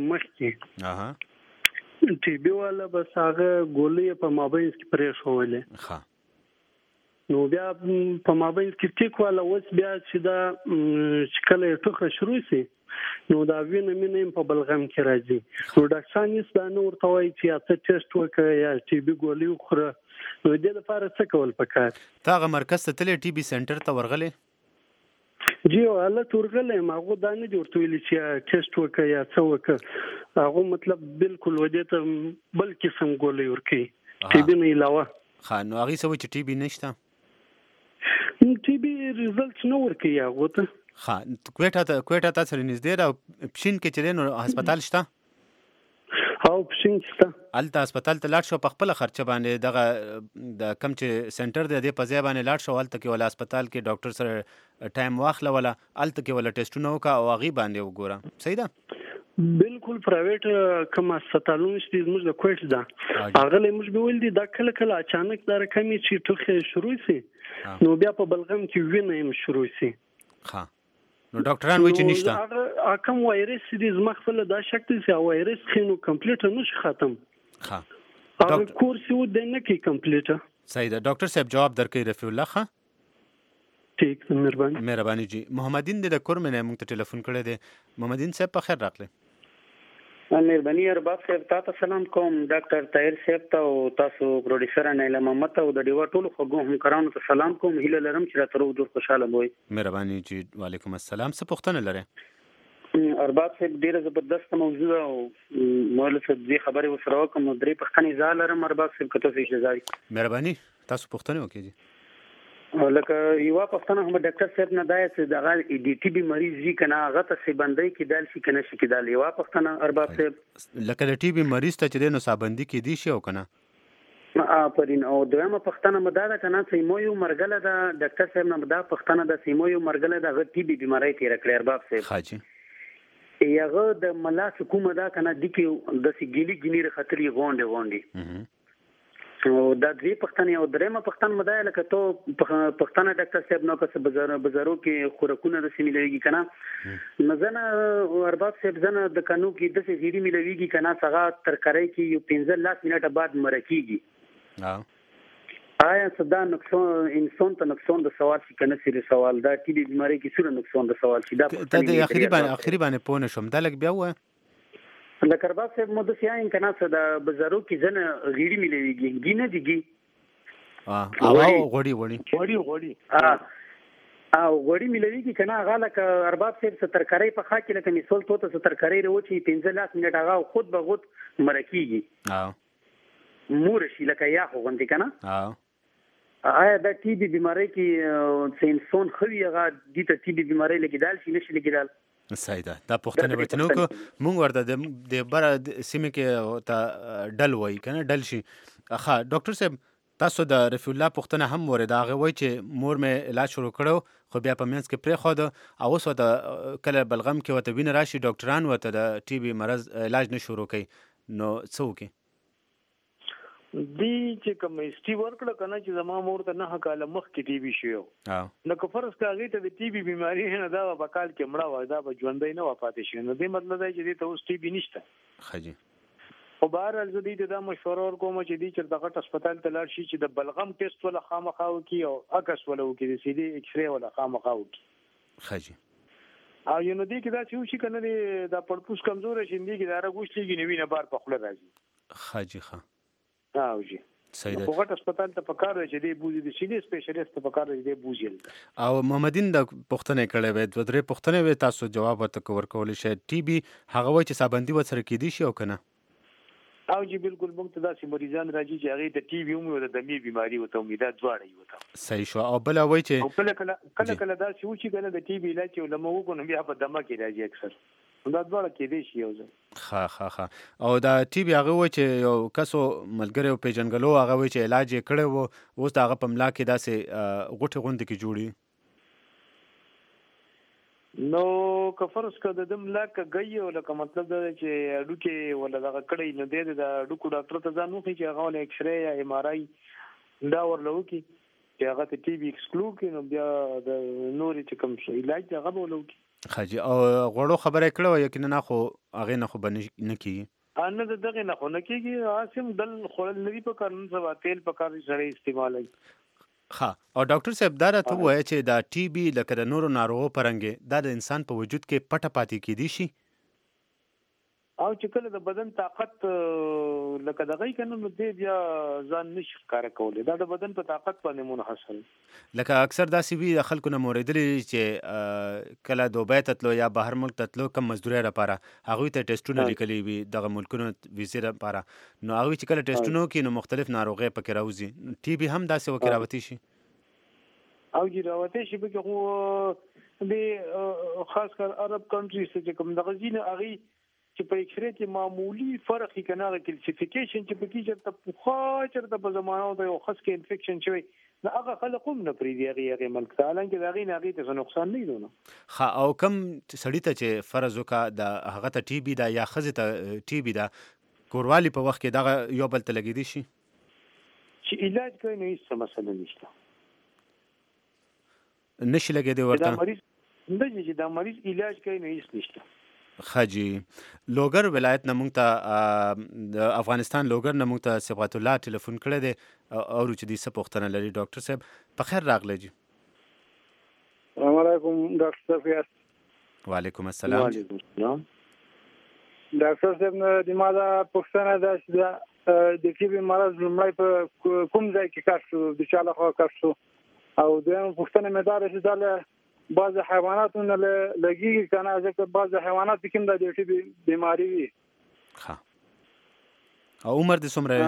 Speaker 11: مخکې ټي بي والا بس هغه ګولۍ په مابینځ کې پرېښولې. نو بیا په مابینځ کې ټیک والا اوس بیا چې دا چې کله یې ټوخه شروع سي نو دا وینه مینه یې په بلغم کې راځي. نو ډاکټران هېڅ دا نه ورته وایي چې یا څه ټیسټ وکړه یا ټي بي ګولۍ وخوره. نو د دې لپاره څه کول پکار؟
Speaker 2: ته هغه مرکز ته تللی ټي بي سنټر ته ورغلی؟
Speaker 11: جی حالت ورغلی یم، هغو دا نه دي ورته ویلي چې یا ټیسټ وکړه یا څه وکړه. هغو مطلب بالکل ودې ته بل قسم ګولۍ ورکوي ټي بي نه علاوه.
Speaker 2: ښه نو هغې څه وایي چې ټي بي نشته؟
Speaker 11: ټي بي ریزلټ نه ورکوي هغو ته.
Speaker 2: ښه کویټه ته کویټه تا سره نږدې ده او پښین کې چې دی نو هسپتال شته؟
Speaker 11: او پښین کې شته.
Speaker 2: هلته هسپتال ته لاړ شو په خپله خرچه باندې دغه د کوم چې سنټر دی دې په ځای باندې لاړ شو، هلته کې ولا هسپتال کې ډاکټر سره ټایم واخله، ولا هلته کې ولا ټیسټونه وکړه او هغې باندې وګوره. صحیح ده؟
Speaker 11: بالکل پرایویټ کوم هسپتالونه چې دي زموږ د کویټ ده هغه له موږ به ویل دي دا کله کله اچانک دا رقمې چې ټوخې شروع سي نو بیا په بلغم کې وینه هم شروع سي.
Speaker 2: ښه نو ډاکټران وایي چې نشته.
Speaker 11: هغه کوم وایرس دي زما خپله دا شک دی چې وایرس خې نو کمپلیټه نشي ختم.
Speaker 2: ښه
Speaker 11: هغه کورس یې دی نه کوي کمپلیټه.
Speaker 2: صحیح ده. ډاکټر صاحب جواب درکوي رفیع الله. ښه
Speaker 11: ٹھیک مهرباني
Speaker 2: مهرباني جی. محمدین د کورمې نه موږ ته ټلیفون کړی دی. محمدین صاحب په خیر راغلی.
Speaker 12: مهرباني ارباب صاحب تاسو سلام کوم، ډاکټر طاهر صاحب ته او تاسو پروډوسر انیلا محمد ته او د ډیوا ټولو خوږو همکارانو ته سلام کوم. هیله لرم چې راته روغ جوړ خوشاله وئ.
Speaker 2: مهرباني جی. وعلیکم السلام. څه پوښتنه
Speaker 12: لرئ؟ ارباب صاحب ډیره زبردست موضوع او مولوی صاحب دې خبرې ورسره وکړم. درې پوښتنې زه لرم ارباب صاحب که تاسو اجازه وکړئ.
Speaker 2: مهرباني تاسو پوښتنه وکړئ.
Speaker 12: لکه یوه پوښتنه هم ډاکټر صاحب نه دا چې دغه ډي ټي بي مریض وي که نه هغه ته سابندۍ کېدل شي که نه شي کېدل. یوه پوښتنه ارباب صاحب
Speaker 2: لکه د ټي بي مریض ته چې دی نو سابندي کېدی شي او که نه؟
Speaker 12: آفرین. او دویمه پوښتنه مو دا ده که نه چې مو یو مرګله ده ډاکټر صاحب نه دا پوښتنه ده چې مو یو مرګله ده هغه ټي بي بیمارۍ تېره کړې ارباب صاحب.
Speaker 2: ښه جي.
Speaker 12: هغه د ملا چې کومه ده که نه دې کې داسې ګیلي ګیني راختلي غونډې غونډې او دا دوی پښتنې او درېمه پښتنه مده لکه ته پښتنه ډاکټر صاحب نو که بازار بازارو کې خوراکونه د سیمې لويږي کنه مزنه ارباب صاحب زنه د قانون کې د سې زیری ملويږي کنه څنګه ترکارۍ کې یو پنځه لاس منټه بعد مرکیږي. ها آیا صدا نقصان انسان ته نقصان د سوال شي کنه سری سوال دا ټي بي بیماری کې سره نقصان د سوال شي دا
Speaker 2: ته د اخیری باندې اخیری باندې پونه شوم دا لګ بیا و
Speaker 12: د کرباب صاحب مو د سیاین کنه څه د بازارو کې ځنه غیری ملويږي ګینه دیږي
Speaker 2: اه او غوړي غوړي
Speaker 3: غوړي غوړي
Speaker 12: اه او غوړي ملويږي کنه هغه لکه ارباب صاحب څه ترکارۍ په خا کې لکه مثال توته څه ترکارۍ وروچی پنځه لاس منټ هغه خود به خود مرکیږي
Speaker 2: اه
Speaker 12: مور شي لکه یا خو غونډي کنه
Speaker 2: اه
Speaker 12: آیا دا ټي بي بیماری کې څه انسان خوي هغه د ټي بي بیماری لګیدل شي نشي لګیدل؟
Speaker 2: صحیح ده. دا پوښتنه به تنو کو مونږ ورته د بره سیمه کې ته ډل وای کنه ډل شي. ښه ډاکټر صاحب تاسو د رفیع الله پوښتنه هم ورید هغه وای چې مور مې علاج شروع کړو خو بیا په منځ کې پرې خو د او اوس د کله بلغم کې وته وینه راشي ډاکټران وته د ټي بي مرض علاج نه شروع کوي نو څه وکي؟
Speaker 3: دی چې کوم هیستوري ورکړه کنه چې زما مور ته نه کاله مخ کې ټي بي شو نو که فرض کاږي ته د ټي بي بیماری نه دا په کال کې مړه و دا به ژوندۍ نه وفات شي نو دې مطلب دی چې ته اوس ټي بي نشته.
Speaker 2: خجی
Speaker 3: خو بهر ال زه دې دا مشوره ورکوم چې دې چې دغه هسپتال ته لاړ شي چې د بلغم ټیسټ ولا خامخا وکي او اکس ولا وکي د سي دي ایکس ری ولا خامخا وکي.
Speaker 2: خجی
Speaker 3: او یو نو دې کې دا چې شي کنه دا پړپوس کمزور شي دې کې دا راغوښتيږي نو وینه بار په خله راځي.
Speaker 2: خجی ښه
Speaker 3: او جی
Speaker 2: صحیح ده.
Speaker 3: وګټ هسپتال ته پکاره چې دی بوزي د سینې سپیشلیست ته پکاره دی بوزي.
Speaker 2: او محمدین د پښتنې کړه وې د درې پښتنې وې تاسو جواب ورته ورکول شي ټي بي هغه وای چې سابندي وسره کې دي شي او کنه
Speaker 3: او جی بالکل موږ ته داسې مریضان راځي چې هغه د ټي بي هم او د دمي بیماری وته امیدات دواړه یو ته
Speaker 2: صحیح شو او بل وای چې
Speaker 3: کله کله کله کله دا چې و چې کنه د ټي بي علاج یو لمو کو نو بیا په دمه کې راځي اکثر دا دواړه کې دي شي یو ځل.
Speaker 2: ښه ښه ښه او دا ټي بي هغه وای چې یو کسو ملګری او پیژنګلو هغه وای چې علاج یې کړی وو اوس هغه په ملا کې داسې غوټه غوندې کې جوړي
Speaker 3: نو کفرس کده دم لاک گئی او لکه مطلب دا چې اډوکه ولا دا کړی نه دی دا اډوکو ډاکټر ته ځانو چې هغه له ایکس ری یا ایم ار آی دا ورلو کی چې هغه ته ټي بي ایکسکلود کینو بیا د نوري چې کوم شي علاج هغه ولو کی
Speaker 2: خاجي او غوړو خبره کړو یقینا نه خو هغه نه خو بنه نه کی
Speaker 3: ان دغه نه خو نه کیږي اسیم دل خورل نری په کارن سوا تیل په کار سره استعمالای
Speaker 2: ها او ډاکټر صاحب دا راته وایي چې دا ټي بي لکه د نورو ناروغو پرنګې دا د انسان په وجود کې پټه پاتې کېدی شي
Speaker 3: او چې کله د بدن طاقت لکه دغه کنه نو دی بیا ځان نشي کار کولای دا د بدن په طاقت باندې منحصر
Speaker 2: لکه اکثر داسې وي د خلکو نه موریدلې چې کله دوبۍ ته تلو یا بهر ملک ته تلو کم مزدوري لپاره هغوی ته ټیسټونه لیکلي وي دغه ملکونو ویزې لپاره نو هغوی چې کله ټیسټونه کوي نو مختلف ناروغۍ پکې راوځي ټي بي هم داسې وکړي راوتی شي
Speaker 3: او جی راوتی شي به خو د خاص کر عرب کنټریز چې کوم دغه ځینې هغه چې په ایکس ری کې معمولی فرق یې کنه کلسیفیکیشن چې په کې چې په خو چرته په زمانو د یو خاص کې انفیکشن شوی نو هغه خلک هم نه پری دی هغه ملک ته حالانکه دا غي نه غي ته نقصان نه دونه
Speaker 2: خا او کم سړی ته چې فرض وکا د هغه ته ټي بي دا یا خزه ته ټي بي دا کوروالی په وخت کې دا یو بل ته لګیدي شي
Speaker 3: چې علاج کوي نه هیڅ مسله نشته
Speaker 2: نشي لګیدي ورته
Speaker 3: دا مریض نه چې دا مریض علاج کوي نه هیڅ نشته
Speaker 2: خاجي لوګر ولایت نمونږ ته د افغانستان لوګر نمونږ ته صبغت الله ټلیفون کړی دی او چې دې څه پوښتنه لري ډاکټر صاحب په خیر راغلی جی
Speaker 13: السلام علیکم ډاکټر صاحب
Speaker 2: وعلیکم السلام
Speaker 3: وعلیکم السلام
Speaker 13: ډاکټر صاحب د ما دا پوښتنه ده چې د ټي بي مرض لومړی په کوم ځای کې کار شو د چا لخوا کار شو او دویم پوښتنه مې دا ده چې دا بعض حیوانات نه لګي کنه ځکه بعض حیوانات کوم د ټي بي بیماری وي
Speaker 2: ها او عمر دې څومره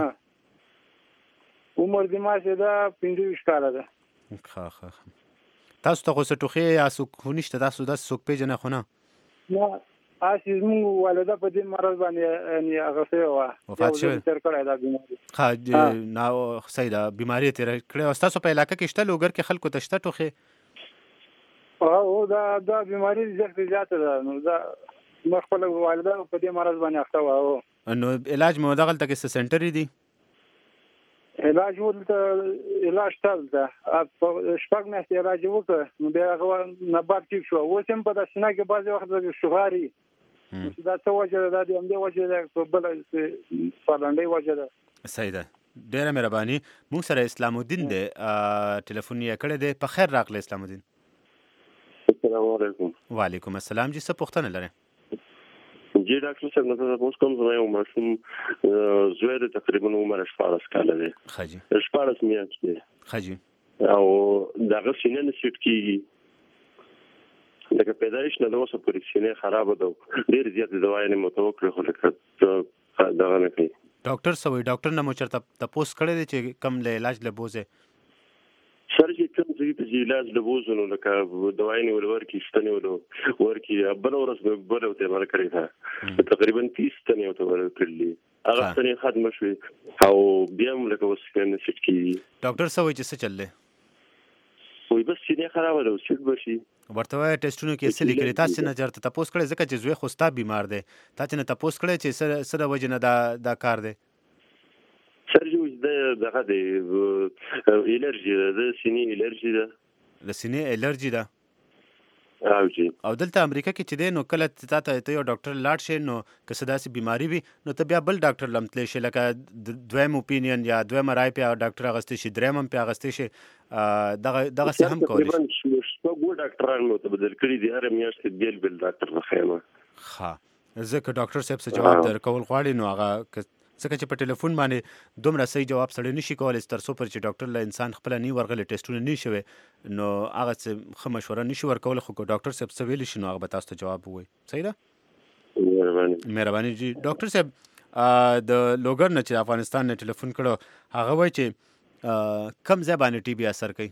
Speaker 13: عمر دې ماشه دا پنځه ویشت کاله ده
Speaker 2: ښه ښه تاسو ته څه ټوخی یا څوک نشته تاسو د څوک پیژنه خو نه
Speaker 13: نه اسی زموږ والده په دې مرض باندې یعنی هغه څه و
Speaker 2: وفات شوه
Speaker 13: تر کړه دا بیماری
Speaker 2: ها نو سیدا بیماری تیر کړه تاسو په علاقې کې شته لوګر کې خلکو ته شته ټوخی
Speaker 13: او دا دا بیماری زیات زیاته ده نو دا مخبل والده په دې مرض باندې اخته و
Speaker 2: نو علاج مو دغه تک سنټر دی
Speaker 13: علاج ولته علاج تل ده شپږ میاشتې علاج وکړ نو بیا هغه نه بعد ټیک شو اوس هم په داسنه کې بعضی وخت د شوهاري دا څه وجه ده د همدې وجه ده په بل پرلنډي وجه ده
Speaker 2: صحیح ده ډیره مهرباني موږ سره اسلام الدین دی ټلیفون یې کړی دی په خیر راغلی اسلام الدین
Speaker 14: السلام علیکم
Speaker 2: وعلیکم السلام جی څه پوښتنه لرئ
Speaker 14: جی ډاکټر صاحب نو تاسو کوم زما یو ماشوم زوی د تقریبا عمر شپږ کاله دی
Speaker 2: خاجي
Speaker 14: شپږ میاشتې
Speaker 2: خاجي
Speaker 14: او دغه سینې نه سټ کیږي لکه پیدایش نه د اوسه پورې سینې خراب ده ډېر زیات دوايي نه متوکل خو لکه دا نه کوي
Speaker 2: ډاکټر سوي ډاکټر نه مو چرته تاسو کړی دی چې کم له علاج له بوزه
Speaker 14: سر چې کوم ځای په علاج له بوزو نو لکه دوايي نه ولور کی شتنه ولو ورکی بل ورځ بل ته مر کړی تا تقریبا تیس تنه ته ور کړلی هغه څنګه ختم شوی او بیا موږ لکه اوس نه سټ کی
Speaker 2: ډاکټر سوي چې څه چلله
Speaker 14: وای بس سینې خراب ده سټ بشي
Speaker 2: ورته ټیسټونو کې څه لیکل تاسو نه چرته تاسو کړی ځکه چې زوی خوستا بیمار دی تاسو نه تاسو کړی چې سره سره وجنه دا دا کار دی
Speaker 14: سرجوز د دغه د الرجی د سینې الرجی ده
Speaker 2: د سینې الرجی ده
Speaker 14: او جی
Speaker 2: او دلته امریکا کې چې دی نو کله تاسو ته یو ډاکټر لاړ شي نو که څه داسې بیماری وي نو ته بیا بل ډاکټر لمتلی شي لکه دویم اوپینین یا دویم رای په ډاکټر اغستې شي دریم هم په اغستې شي دغه دغه څه هم کولی
Speaker 14: شي شپږ ډاکټران مو ته بدل کړي دي هر میاشت بیل بیل ډاکټر راخېما
Speaker 2: ها ځکه ډاکټر صاحب څه جواب درکول غواړي نو هغه ځکه چې په ټلیفون باندې دومره صحیح جواب سړی نشي کولی تر څو پر چې ډاکټر له انسان خپل نه ورغلي ټیسټونه نه شوي نو هغه څه ښه مشوره نشي ورکول خو ډاکټر صاحب څه ویلی شي نو هغه به تاسو ته جواب ووایي صحیح ده
Speaker 14: مهرباني
Speaker 2: مهرباني جی ډاکټر صاحب د لوګر نه چې افغانستان نه ټلیفون کړو هغه وایي چې کم ځای باندې ټي بي اثر کوي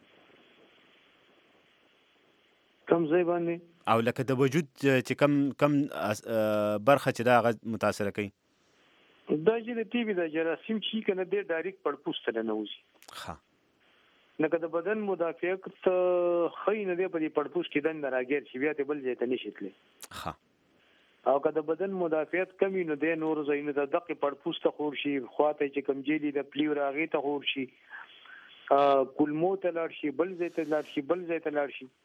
Speaker 3: کم ځای باندې
Speaker 2: او لکه د وجود چې کم کم برخه چې دا هغه متاثر کوي
Speaker 3: دا چې د ټي بي د جراثیم چې کنه د ډایرکټ پړپوس سره نه وځي
Speaker 2: ها
Speaker 3: نو د بدن مدافعت خې نه دی په دې پړپوس کې دند راګیر شي بیا ته بل ځای ته نشي تللی
Speaker 2: ها
Speaker 3: او که د بدن مدافعت کمی نو د نور ځایونو د دقه پړپوس ته خور شي خواته چې کمجيلي د پلیو راغې ته خور شي کولمو ته لاړ شي بل ځای ته لاړ شي بل ځای ته لاړ شي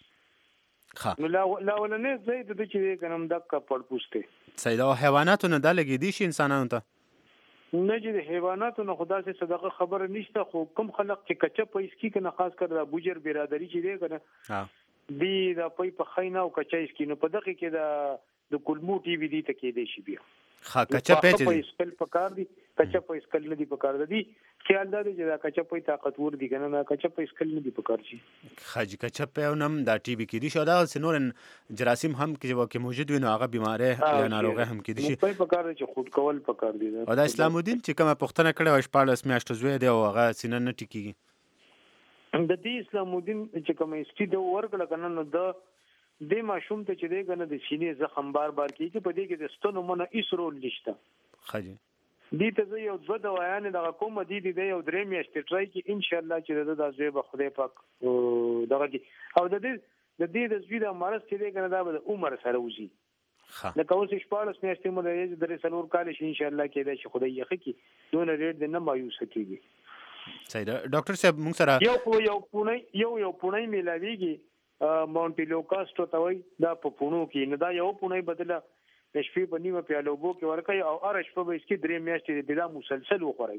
Speaker 3: نو لا لا ولنه زه د دې چې کنم دک پړپوسته
Speaker 2: سیدا حیواناتو نه د لګې دي شي انسانانو ته
Speaker 3: نه چې د حیواناتو نه خدا سي صدقه خبر نشته خو کم خلق چې کچا پیس کی کنه خاص کر د بوجر برادری چې دی کنه ها دی د پي په خینا او کچا اس کی نو په دغه کې د د کولمو ټي وی دي ته کې دی شي بیا
Speaker 2: خا کچا پېچ
Speaker 3: دي سپل پکار دي کچا پیس کل نه دي پکار دي خیال دا دی چې دا کچا پي طاقت ور دي کنه کچا پیس کل نه دي پکار شي
Speaker 2: خاج کچا پېونم دا ټي وی کې دي شو دا سنورن جراثیم هم کې موجود وي نو هغه بیماره یا ناروغه هم کې دي شي
Speaker 3: په پکار چې خود کول پکار دي
Speaker 2: او دا اسلام الدین چې کومه پښتنه کړه او شپاړس میاشتې زوی دی او هغه سینه نه ټیکيږي
Speaker 3: د دې اسلام الدین چې کومه استید ورکړه کنه نو د د ماشوم ته چې دی کنه د سینې زخم بار بار کیږي په دې کې د ستونو منه ایسرول نشته
Speaker 2: خاجي
Speaker 3: دې ته یو دوه دوايان د کوم دي دي یو درې میاشتې ټرای کی ان شاء الله چې د ځای به خدای پاک دغه دي او د دې د دې د زوی د مرز چې دی کنه دا به عمر سره وځي د کوم شپاړس میاشتې مو د درې سلور کال شي ان شاء الله کې دا چې خدای یې خکې دون ریټ د نه مایوس کیږي
Speaker 2: صحیح ډاکټر صاحب موږ سره
Speaker 3: یو یو پونه یو یو پونه ملاویږي مونټي لوکاست ته وای دا په پونو کې نه دا یو پونه بدله د شپې په نیمه پیاله وبو کې ورکای او ار شپه به اسکی درې میاشتې د دا مسلسل وخورای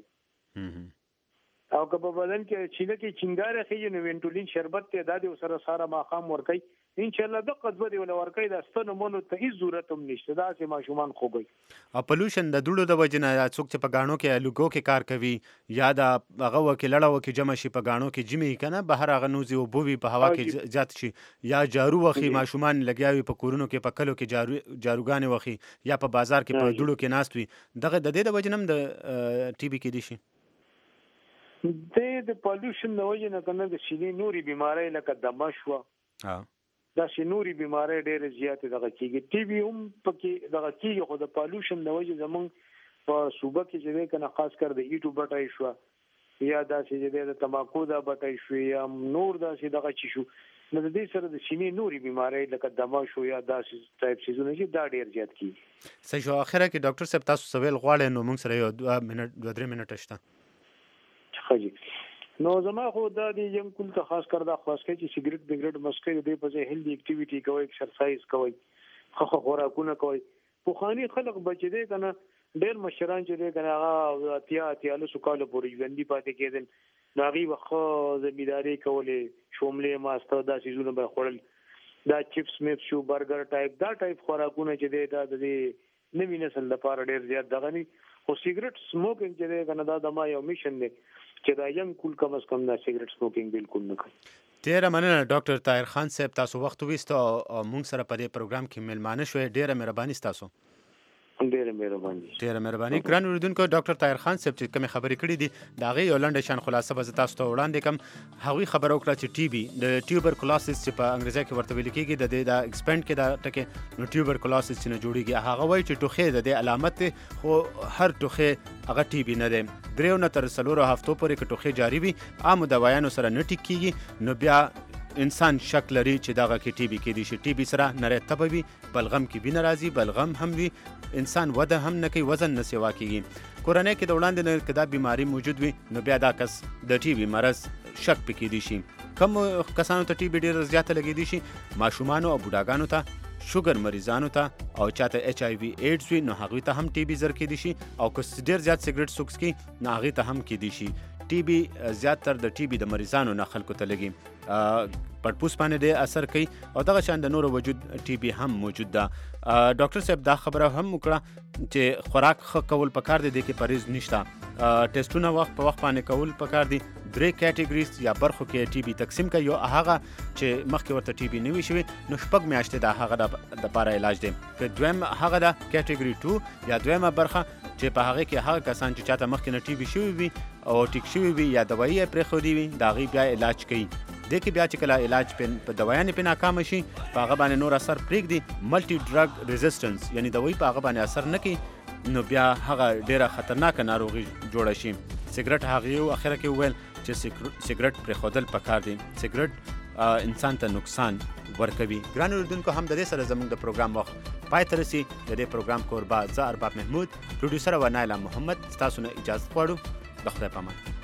Speaker 3: او که په بدن کې چې لکه چنګاره خې نو وینټولین شربت ته دا د سره ساره ماقام ورکای ان شاء الله د قدوه دی ول ورکای دا ستنه مونږ ته هیڅ ضرورت هم نشته دا چې ماشومان خوبي
Speaker 2: او پولوشن د دوړو د وجنه یا څوک چې په غاڼو کې لوګو کې کار کوي یا دا هغه وکیل لړو کې جمع شي په غاڼو کې جمع کنه بهر هغه نوزي او بووي په هوا کې جات شي یا جارو وخی ماشومان لګیاوي په کورونو کې په کلو کې جارو جاروګانې وخی یا په بازار کې په دوړو کې ناست وي دغه د دې د وجنم د ټي بي کې دي شي
Speaker 3: د د پولوشن د وجنه کنه د شینې نوري بيمارۍ لکه دمه شو
Speaker 2: ها
Speaker 3: دا شنوري بيمارۍ ډېر زیات دغه کیږي ټي بي هم پکې دغه کیږي خو د پولوشن د وجه زمون په صوبه کې چې کنه خاص کر د ایټو بټای شو یا دا چې د تماکو دا بټای شو یا نور دا چې دغه چی شو نو د دې سره د شینې نوري بيمارۍ لکه دمه شو یا دا ټایپ سيزونه چې دا ډېر زیات کیږي
Speaker 2: صحیح شو اخره کې ډاکټر صاحب تاسو سوال غواړئ نو موږ سره یو دوه منټ دوه درې منټه شته
Speaker 3: خاجي نو زما خو دا دی یم کول ته خاص کر دا خاص کې چې سیګریټ بګریټ مسکې دې په ځای هیلدي اکټیویټي کوي ایکسرسایز کوي خو خوراکونه کوي په خاني خلق بچی دی کنه ډېر مشران چې دی کنه هغه اتیا اتیا له سکاله پورې ژوندۍ پاتې کېدل ناغي وخو زمیداری کولې شوملې ماسته دا سيزونه به خورل دا چپس میپ شو برګر ټایپ دا ټایپ خوراکونه چې دی دا د نوې نسل لپاره ډېر زیات دغه نه خو سیګریټ سموکینګ چې دی کنه دا د ما یو میشن دی چې دا یم کول کم از کم دا سیګریټ سموکینګ بالکل نه کوي
Speaker 2: ډیره مننه ډاکټر طاهر خان صاحب تاسو وخت وېستو او موږ سره په دې پروګرام کې ملمانه شوې ډیره مهرباني تاسو
Speaker 3: ډیره مهرباني
Speaker 2: ډیره مهرباني ګران اوریدونکو ډاکټر طاهر خان صاحب چې کوم خبرې کړې دي دا غي ولنډ شان خلاصه به تاسو ته وړاندې کوم هغوی خبرو کړه چې ټي بي د ټیوبرکلوسس چې په انګریزي کې ورته ویل کېږي د دې د ایکسپاند کې دا ټکه نو ټیوبرکلوسس چې نه جوړیږي هغه وایي چې ټوخه د دې علامت خو هر ټوخه هغه ټي بي نه ده دریو نه تر څلورو هفتو پورې کې ټوخه جاری وي عام دوايانو سره نه ټیک کېږي نو بیا انسان شک لري چې دغه کې ټي بي کې دي شي ټي بي سره نری تبه وي بلغم کې وینه راځي بلغم هم وي انسان وده هم نه کوي وزن نه سیوا کېږي کورنۍ کې د وړاندې نه کدا بیماری موجود وي نو بیا دا کس د ټي بي مرض شک پکې دي شي کوم کسانو ته ټي بي ډېر زیاته لګي دي شي ماشومان او بوډاګانو ته شوګر مریضانو ته او چاته ایچ آی وی ایډز وي نو هغوی ته هم ټي بي زر کې دي شي او که ډېر زیات سیګریټ څوکس کی نو هغوی ته هم کې دي شي ټي بي زیاتره د ټي بي د مریضانو نه خلکو ته لګي پړپوس باندې ډېر اثر کوي او دغه شان د نورو وجود ټي بي هم موجود ده ډاکټر صاحب دا خبره هم وکړه چې خوراک ښه کول پکار دي د کې پرهیز نشته ټیسټونه وخت په وخت باندې کول پکار دي درې کیټګریز یا برخو کې ټي بي تقسیم کوي یو هغه چې مخکې ورته ټي بي نه وي شوی نو شپږ میاشتې د هغه د لپاره علاج دی که دویم هغه د کیټګري ټو یا دویمه برخه چې په هغه کې هغه کسان چې چاته مخکې نه ټي بي شوی وي او ټیک شوی وي یا دوایي یې پرېښودي وي د هغې بیا علاج کوي دې کې بیا چې کله علاج په دوايانې په ناکامه شي په هغه باندې نور اثر پرېږدي ملټي ډرګ ریزسټنس یعنی دوایي په هغه باندې اثر نه کوي نو بیا هغه ډېره خطرناکه ناروغي جوړه شي سیګریټ هغې اخره کې وویل چې سیګریټ پرېښودل پکار دي. سیګریټ انسان ته نقصان ورکوي. ګران اورېدونکو هم د دې سره زموږ د پروګرام وخت پای ته رسي. د دې پروګرام کوربه زه ارباب محمود، پروډیوسر و نایله محمد ستاسو نه اجازه غواړو. د خدای په امان.